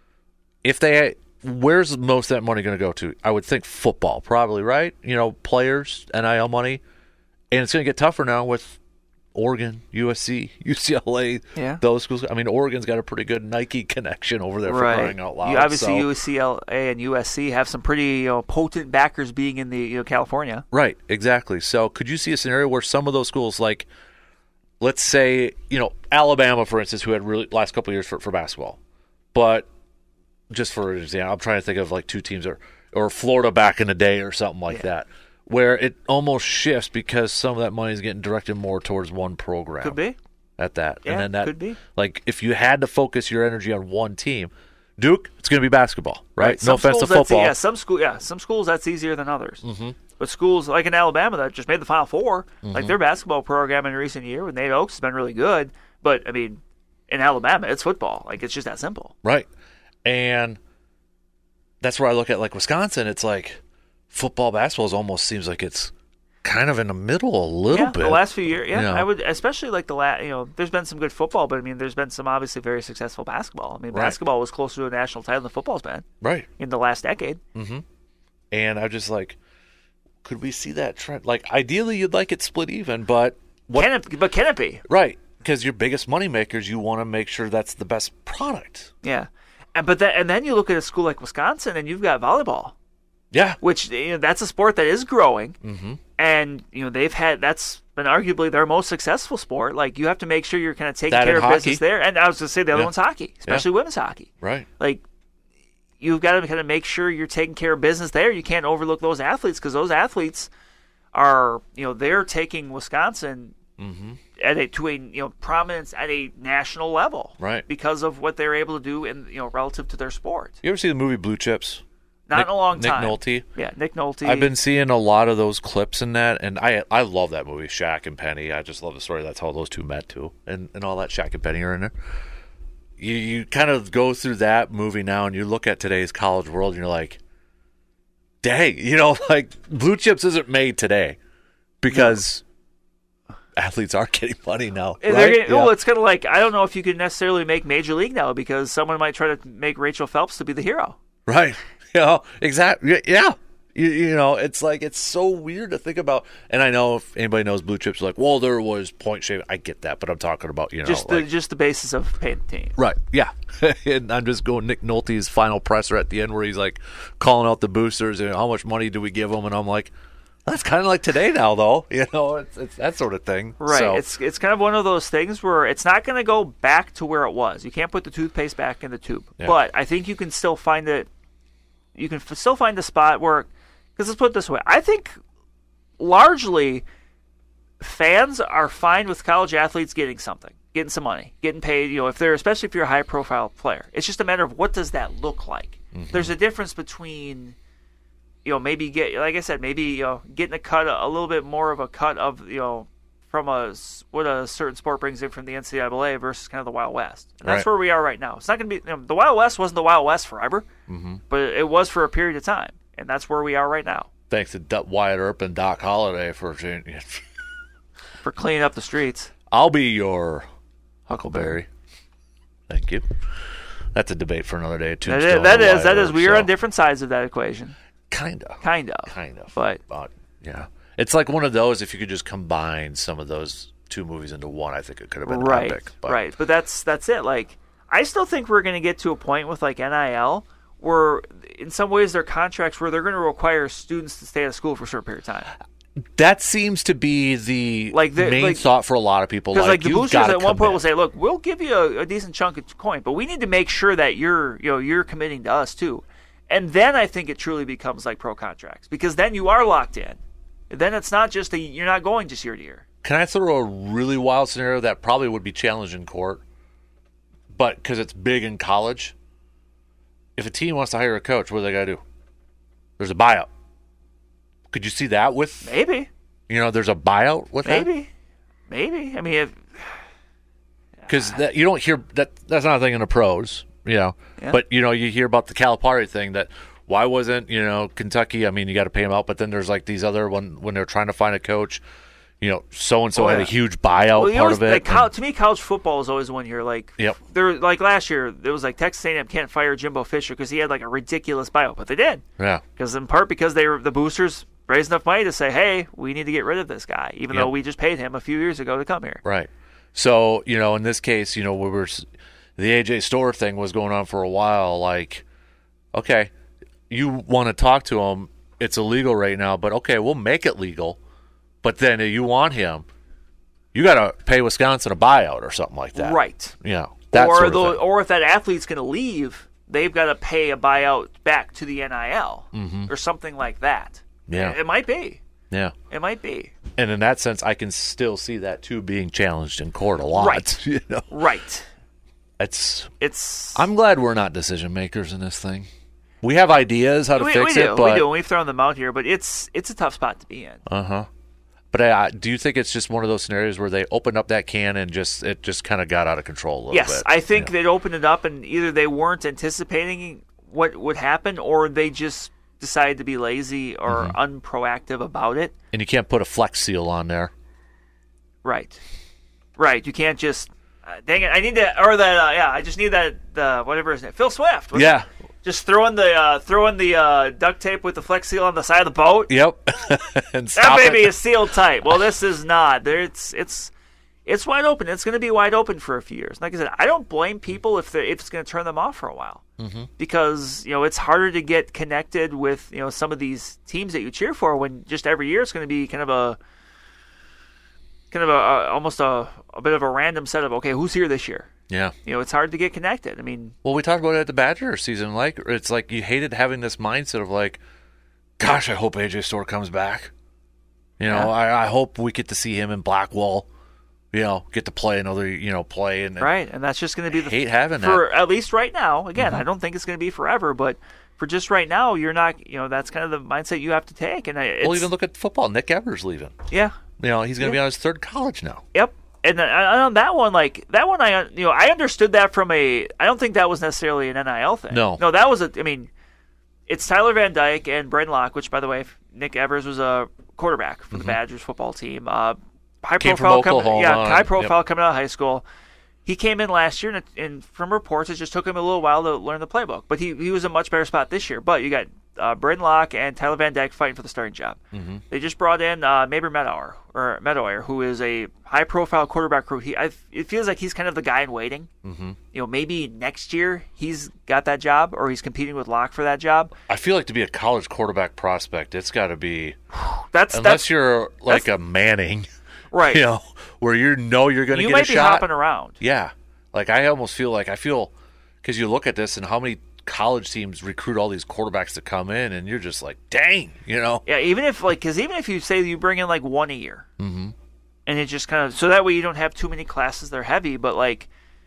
If they, where's most of that money going to go to? I would think football, probably, right? You know, players, N I L money. And it's going to get tougher now with Oregon, U S C, U C L A, yeah. those schools. I mean, Oregon's got a pretty good Nike connection over there for right. crying out loud. You obviously, so. U C L A and U S C have some pretty you know, potent backers being in the you know, California. Right, exactly. So could you see a scenario where some of those schools, like, let's say, you know, Alabama, for instance, who had really last couple of years for, for basketball, but just for an example, I'm trying to think of like two teams, or, or Florida back in the day or something like yeah. that, where it almost shifts because some of that money is getting directed more towards one program. Could be. At that. Yeah, and then that, could be. Like, if you had to focus your energy on one team, Duke, it's going to be basketball, right? right. No offense to football. Yeah, some school, yeah, some schools that's easier than others. Mm-hmm. But schools like in Alabama that just made the Final Four, mm-hmm. like their basketball program in recent year with Nate Oaks has been really good. But I mean, in Alabama, it's football. Like it's just that simple. Right. And that's where I look at like Wisconsin. It's like football, basketball is almost seems like it's kind of in the middle a little yeah, bit. The last few years, yeah, you know. I would especially like the last. You know, there's been some good football, but I mean, there's been some obviously very successful basketball. I mean, right. basketball was closer to a national title than football's been. Right. In the last decade. Mm-hmm. And I'm just like, could we see that trend? Like, ideally, you'd like it split even, but what? Can it, but can it be? Right, because your biggest money makers, you want to make sure that's the best product. Yeah, and but then and then you look at a school like Wisconsin, and you've got volleyball. Yeah, which you know, that's a sport that is growing, mm-hmm. and you know they've had that's been arguably their most successful sport. Like you have to make sure you're kind of taking that care of hockey. business there. And I was going to say the other yeah. one's hockey, especially yeah. women's hockey. Right, like. You've got to kind of make sure you're taking care of business there. You can't overlook those athletes because those athletes are, you know, they're taking Wisconsin mm-hmm. at a to a you know prominence at a national level, right? Because of what they're able to do in you know relative to their sport. You ever see the movie Blue Chips? Not Nick, in a long Nick time. Nick Nolte. Yeah, Nick Nolte. I've been seeing a lot of those clips in that, and I I love that movie, Shaq and Penny. I just love the story. That's how those two met too, and and all that. Shaq and Penny are in there. You you kind of go through that movie now, and you look at today's college world, and you're like, dang, you know, like Blue Chips isn't made today because no. athletes are getting money now. Right? Getting, yeah. Well, it's kind of like I don't know if you can necessarily make Major League now because someone might try to make Rachel Phelps to be the hero. Right. You know, exactly. Yeah. You, you know, it's like it's so weird to think about. And I know if anybody knows Blue Chips, like, well, there was point shaving. I get that, but I'm talking about you know, just the like, just the basis of paying the team. Right? Yeah. And I'm just going Nick Nolte's final presser at the end where he's like calling out the boosters and how much money do we give them? And I'm like, that's kind of like today now, though. You know, it's it's that sort of thing. Right. So. It's it's kind of one of those things where it's not going to go back to where it was. You can't put the toothpaste back in the tube, yeah. but I think you can still find it. You can f- still find a spot where. Because let's put it this way. I think largely fans are fine with college athletes getting something, getting some money, getting paid, you know, if they're especially if you're a high profile player. It's just a matter of what does that look like. Mm-hmm. There's a difference between you know, maybe get like I said, maybe you know, getting a cut a, a little bit more of a cut of, you know, from a what a certain sport brings in from the N C double A versus kind of the Wild West. And that's right. where we are right now. It's not going to be you know, the Wild West wasn't the Wild West forever, mm-hmm. but it was for a period of time. And that's where we are right now. Thanks to D- Wyatt Earp and Doc Holliday for for cleaning up the streets. I'll be your Huckleberry. Thank you. That's a debate for another day. That is. That is. That is. We are on different sides of that equation. Kind of. Kind of. Kind of. But, but yeah, it's like one of those. If you could just combine some of those two movies into one, I think it could have been right, epic. But. Right. But that's that's it. Like, I still think we're going to get to a point with like N I L. Where, in some ways, their contracts where they're going to require students to stay at school for a certain period of time. That seems to be the like the, main like, thought for a lot of people. Because like, like the boosters at one point in. will say, "Look, we'll give you a, a decent chunk of coin, but we need to make sure that you're, you know, you're committing to us too." And then I think it truly becomes like pro contracts because then you are locked in. Then it's not just a you're not going just year to year. Can I throw a really wild scenario that probably would be challenged in court, but because it's big in college? If a team wants to hire a coach, what do they got to do? There's a buyout. Could you see that with? Maybe. You know, there's a buyout with Maybe. that? Maybe. Maybe. I mean, if. Because uh, you don't hear that. That's not a thing in the pros, you know. Yeah. But, you know, you hear about the Calipari thing that why wasn't, you know, Kentucky, I mean, you got to pay them out. But then there's like these other, when, when they're trying to find a coach, you know, so-and-so oh, had yeah. a huge buyout well, part always, of it. Like, and, college, to me, college football is always one here. Like, yep. There, like last year, it was like Texas A and M can't fire Jimbo Fisher because he had like a ridiculous buyout, but they did. Yeah. Because in part because they were the boosters raised enough money to say, hey, we need to get rid of this guy, even yep. though we just paid him a few years ago to come here. Right. So, you know, in this case, you know, we were the A J Storr thing was going on for a while. Like, okay, you want to talk to him, it's illegal right now, but okay, we'll make it legal. But then you want him. You got to pay Wisconsin a buyout or something like that. Right. You know, that or, sort of the, thing. or if that athlete's going to leave, they've got to pay a buyout back to the N I L mm-hmm. or something like that. Yeah. It, it might be. Yeah. It might be. And in that sense, I can still see that, too, being challenged in court a lot. Right. You know? Right. It's, it's. I'm glad we're not decision makers in this thing. We have ideas how to we, fix we do, it, but... We do. We've thrown them out here, but it's it's a tough spot to be in. Uh-huh. But uh, do you think it's just one of those scenarios where they opened up that can and just it just kind of got out of control a little yes, bit? Yes, I think you know? they'd opened it up and either they weren't anticipating what would happen or they just decided to be lazy or mm-hmm. unproactive about it. And you can't put a flex seal on there. Right. Right. You can't just, uh, dang it, I need that, or that, uh, yeah, I just need that, uh, whatever his name, Phil Swift. Yeah. Just throwing the uh, throwing the uh, duct tape with the Flex Seal on the side of the boat. Yep. and that baby it. is sealed tight. Well, this is not. There, it's it's it's wide open. It's going to be wide open for a few years. Like I said, I don't blame people if they if it's going to turn them off for a while, mm-hmm. because you know it's harder to get connected with you know some of these teams that you cheer for when just every year it's going to be kind of a kind of a, a almost a, a bit of a random set of okay, who's here this year. Yeah. You know, it's hard to get connected. I mean... Well, we talked about it at the Badger season. Like, it's like you hated having this mindset of like, gosh, I hope A J Storr comes back. You know, yeah. I, I hope we get to see him in Blackwell, you know, get to play another, you know, play. and Right, and that's just going to be the... hate having for, that. At least right now. Again, mm-hmm. I don't think it's going to be forever, but for just right now, you're not... You know, that's kind of the mindset you have to take. And it's, Well, even look at football. Nick Evers leaving. Yeah. You know, he's going to yeah. be on his third college now. Yep. And on that one, like that one, I you know I understood that from a. I don't think that was necessarily an N I L thing. No, no, that was a. I mean, it's Tyler Van Dyke and Brendan Locke, which by the way, Nick Evers was a quarterback for the mm-hmm. Badgers football team. Uh, high came profile, from coming, yeah, high profile yep. coming out of high school. He came in last year, and, and from reports, it just took him a little while to learn the playbook. But he he was a much better spot this year. But you got uh, Brendan Locke and Tyler Van Dyke fighting for the starting job. Mm-hmm. They just brought in uh, Maber Meadower, or Meadower, who is a high-profile quarterback recruit. He, I, it feels like he's kind of the guy in waiting. Mm-hmm. You know, maybe next year he's got that job, or he's competing with Locke for that job. I feel like to be a college quarterback prospect, it's got to be that's unless that's, you're like that's, a Manning, right? You know, where you know you're going to get a shot. You might be hopping around. Yeah. Like, I almost feel like, I feel, because you look at this and how many college teams recruit all these quarterbacks to come in, and you're just like, dang, you know? Yeah, even if, like, because even if you say you bring in, like, one a year, mm-hmm. and it just kind of, so that way you don't have too many classes that are heavy, but, like,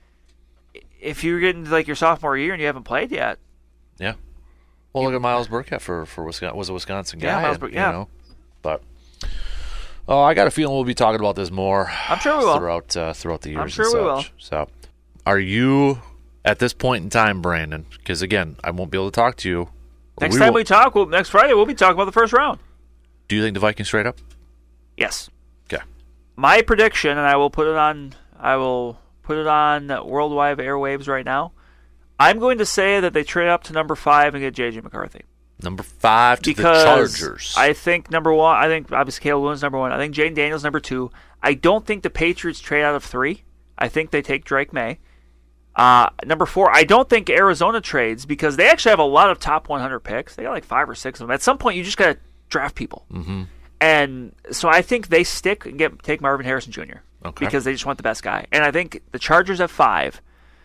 if you're getting, like, your sophomore year and you haven't played yet. Yeah. Well, look at Miles Burkett for, for Wisconsin, was a Wisconsin guy. Yeah, Miles Burkett, yeah. You know? But, oh, I got a feeling we'll be talking about this more. I'm sure we will. Throughout, uh, throughout the years I'm sure and such. we will. So, are you, at this point in time, Brandon, because, again, I won't be able to talk to you. Next we time will, we talk, we'll, next Friday, we'll be talking about the first round. Do you think the Vikings straight up? Yes. Okay. My prediction, and I will put it on, I will put it on worldwide airwaves right now. I'm going to say that they trade up to number five and get J J McCarthy. Number five to because the Chargers. I think number one, I think obviously Caleb Williams number one. I think Jaden Daniels number two. I don't think the Patriots trade out of three. I think they take Drake May. Uh, number four, I don't think Arizona trades because they actually have a lot of top one hundred picks. They got like five or six of them. At some point, you just got to draft people. Mm-hmm. And so I think they stick and get take Marvin Harrison Junior Okay. because they just want the best guy. And I think the Chargers at five,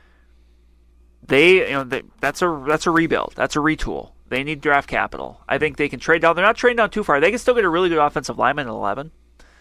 they you know they, that's a that's a rebuild. That's a retool. They need draft capital. I think they can trade down. They're not trading down too far. They can still get a really good offensive lineman at eleven.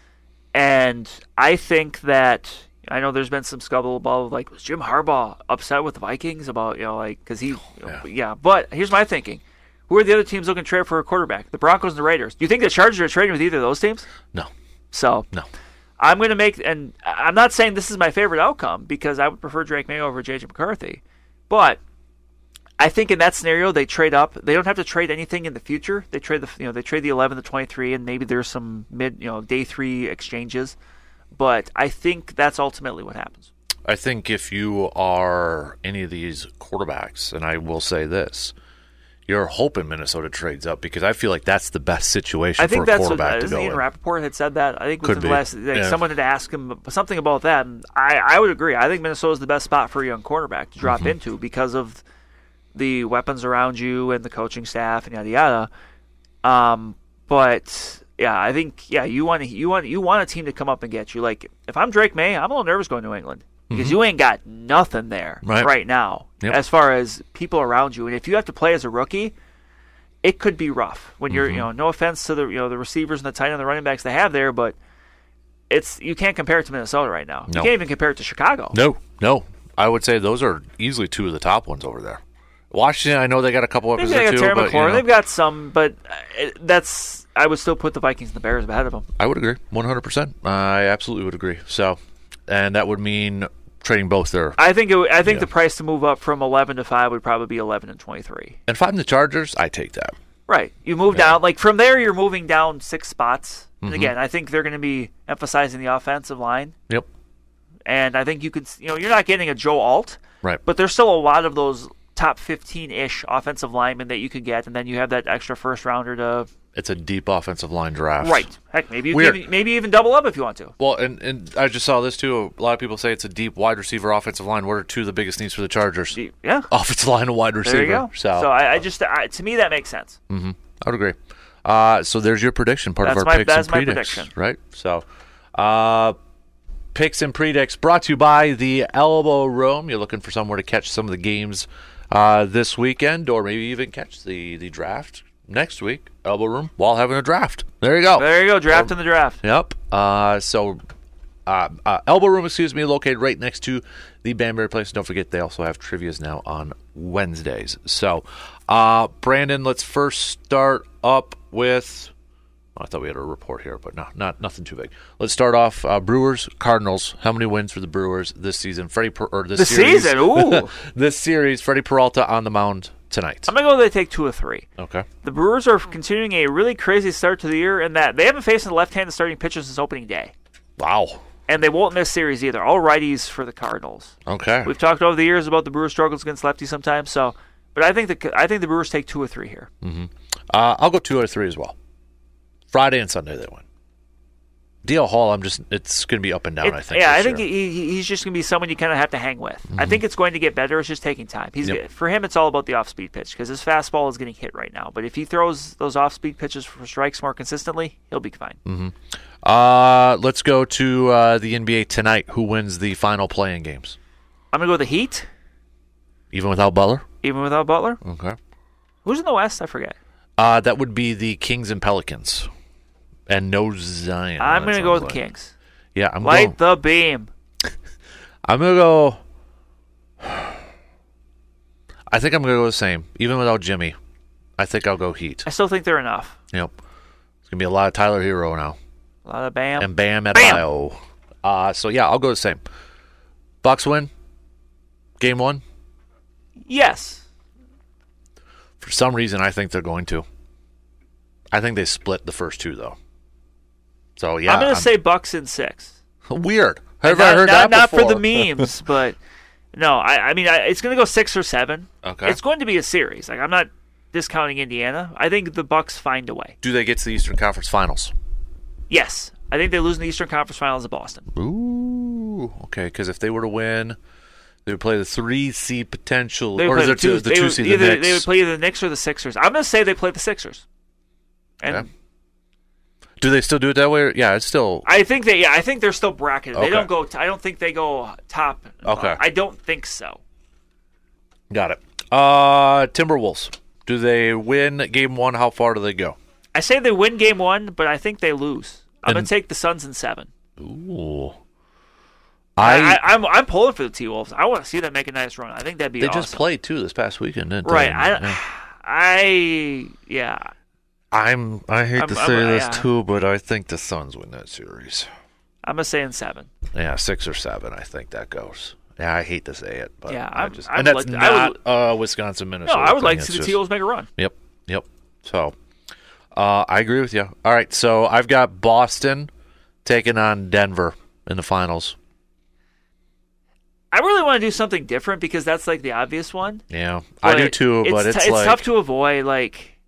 And I think that I know there's been some scuffle about like was Jim Harbaugh upset with the Vikings about you know like because he yeah. yeah. But here's my thinking: who are the other teams looking to trade for a quarterback? The Broncos and the Raiders. Do you think the Chargers are trading with either of those teams? No. So no. I'm going to make and I'm not saying this is my favorite outcome because I would prefer Drake May over J J McCarthy, but I think in that scenario they trade up. They don't have to trade anything in the future. They trade the you know they trade the eleven to twenty-three, and maybe there's some mid you know day three exchanges. But I think that's ultimately what happens. I think if you are any of these quarterbacks, and I will say this, you're hoping Minnesota trades up because I feel like that's the best situation I think for a that's quarterback what, to go Ian in. Rappaport had said that. I think Could within be. the last, like, Yeah. someone had asked him something about that, and I, I would agree. I think Minnesota's the best spot for a young quarterback to drop mm-hmm. into because of the weapons around you and the coaching staff and yada yada. Um, but yeah, I think yeah, you want you want you want a team to come up and get you. Like if I'm Drake May, I'm a little nervous going to New England because mm-hmm. you ain't got nothing there right, right now yep. as far as people around you, and if you have to play as a rookie, it could be rough when you're, mm-hmm. you know, no offense to the, you know, the receivers and the tight end and the running backs they have there, but it's you can't compare it to Minnesota right now. No. You can't even compare it to Chicago. No, no. I would say those are easily two of the top ones over there. Washington, I know they got a couple weapons Maybe they there got too, Terry but McLaurin. you know, They've got some, but it, that's I would still put the Vikings and the Bears ahead of them. I would agree, one hundred percent. I absolutely would agree. So, and that would mean trading both their. I think it, would- I think Yeah. the price to move up from eleven to five would probably be eleven and twenty-three. And five in the Chargers, I take that. Right. You move Yeah. down like from there. You're moving down six spots. And Mhm. again, I think they're going to be emphasizing the offensive line. Yep. And I think you could, you know, you're not getting a Joe Alt, Right. but there's still a lot of those top fifteen-ish offensive linemen that you could get, and then you have that extra first rounder to. It's a deep offensive line draft. Right. Heck, maybe you Weird. can, maybe even double up if you want to. Well, and, and I just saw this too. A lot of people say it's a deep wide receiver offensive line. What are two of the biggest needs for the Chargers? Deep, yeah. Offensive line and wide receiver. There you go. So, so I, I just, I, to me, that makes sense. Mm-hmm. I would agree. Uh, so there's your prediction, part that's of our my, picks that's and my predicts. prediction. Right? So, uh, picks and predicts brought to you by the Elbow Room. You're looking for somewhere to catch some of the games uh, this weekend, or maybe even catch the, the draft next week. Elbow Room while having a draft. There you go. There you go. Draft in the draft. Yep. Uh, so, uh, uh, Elbow Room, excuse me, located right next to the Banbury Place. Don't forget, they also have trivias now on Wednesdays. So, uh, Brandon, let's first start up with. Oh, I thought we had a report here, but no, not nothing too big. Let's start off. Uh, Brewers, Cardinals. How many wins for the Brewers this season? Freddie, per- or this the series, season. Ooh. This series. Freddie Peralta on the mound tonight. I'm gonna go. They take two or three. Okay. The Brewers are continuing a really crazy start to the year in that they haven't faced a left-handed starting pitcher since opening day, Wow. and they won't miss series either. All righties for the Cardinals. Okay. We've talked over the years about the Brewers' struggles against lefties sometimes. So, but I think the I think the Brewers take two or three here. Mm-hmm. Uh, I'll go two or three as well. Friday and Sunday they win. D L Hall, I'm just it's going to be up and down. It, I think. Yeah, this I think year. he, he's just going to be someone you kind of have to hang with. Mm-hmm. I think it's going to get better. It's just taking time. He's Yep. For him, it's all about the off-speed pitch because his fastball is getting hit right now. But if he throws those off-speed pitches for strikes more consistently, he'll be fine. Mm-hmm. Uh, let's go to uh, the N B A tonight. Who wins the final play-in games? I'm going to go with the Heat, Even without Butler? even without Butler. Okay. Who's in the West? I forget. Uh, that would be the Kings and Pelicans. And no Zion. I'm that going to go with sounds the like. Kings. Yeah, I'm Light going. the beam. I'm going to go. I think I'm going to go the same. Even without Jimmy. I think I'll go Heat. I still think they're enough. Yep. It's going to be a lot of Tyler Hero now. A lot of Bam. And Bam at Bam! Bio. Uh, so, yeah, I'll go the same. Bucks win. Game one. Yes. For some reason, I think they're going to. I think they split the first two, though. So, yeah. I'm going to I'm- say Bucks in six. Weird. Have not, I heard not, that not before? for the memes, but no. I, I mean, I, it's going to go six or seven. Okay. It's going to be a series. Like I'm not discounting Indiana. I think the Bucks find a way. Do they get to the Eastern Conference Finals? Yes, I think they lose in the Eastern Conference Finals of Boston. Ooh. Okay, because if they were to win, they would play the three seed potential. They would Or play is the it two, two, the they two would, seed, either, the Knicks? They would play either the Knicks or the Sixers. I'm going to say they play the Sixers. And Okay. Do they still do it that way? Or, yeah, it's still. I think they. Yeah, I think they're still bracketed. Okay. They don't go. I don't think they go top. Okay. I don't think so. Got it. Uh, Timberwolves. Do they win game one? How far do they go? I say they win game one, but I think they lose. I'm And- going to take the Suns in seven. Ooh. I, I, I, I'm I'm pulling for the T Wolves. I want to see them make a nice run. I think that'd be they awesome. just played too this past weekend, didn't right. they? I, Yeah. I yeah. I'm. I hate I'm- to I'm- say this yeah. too, but I think the Suns win that series. I'm gonna say in seven. Yeah, six or seven. I think that goes. Yeah, I hate to say it, but Yeah, I I'm- just I and would that's like to- I would- not uh, Wisconsin, No, Minnesota. I would thing. like to It's see the just- T Wolves make a run. Yep, yep. So, uh, I agree with you. All right, so I've got Boston taking on Denver in the finals. I really want to do something different because that's like the obvious one. Yeah, I do too, but it's, t- like it's tough to avoid. Like,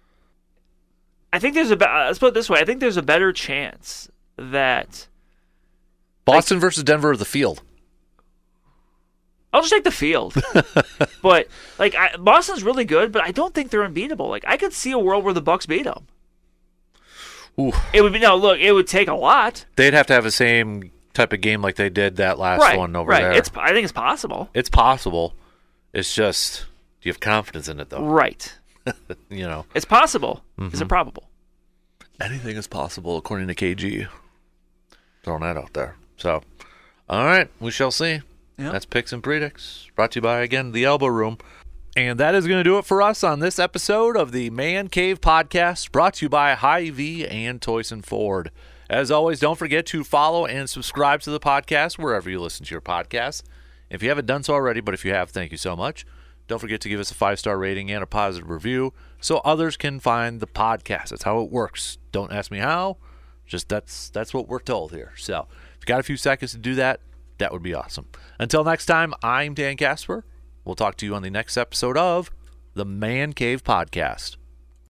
I think there's a. Be- let's put it this way. I think there's a better chance that Boston versus Denver of the field. I'll just take the field. But like, I, Boston's really good, but I don't think they're unbeatable. Like, I could see a world where the Bucks beat them. Ooh, It would be no. Look, it would take a lot. they'd have to have the same type of game like they did that last right. one over right. there. It's. I think it's possible. It's possible. It's just, do you have confidence in it though? Right. You know, It's possible. Mm-hmm. Is it probable? anything is possible according to K G. Throwing that out there. So, all right, we shall see. Yep. That's Picks and Predicts, brought to you by, again, The Elbow Room. And that is going to do it for us on this episode of the Man Cave Podcast, brought to you by Hy-Vee and Toyson Ford. As always, don't forget to follow and subscribe to the podcast wherever you listen to your podcasts. If you haven't done so already, but if you have, thank you so much. Don't forget to give us a five-star rating and a positive review so others can find the podcast. That's how it works. Don't ask me how. Just that's that's what we're told here. So if you got a few seconds to do that, that would be awesome. Until next time, I'm Dan Casper. We'll talk to you on the next episode of the Man Cave Podcast.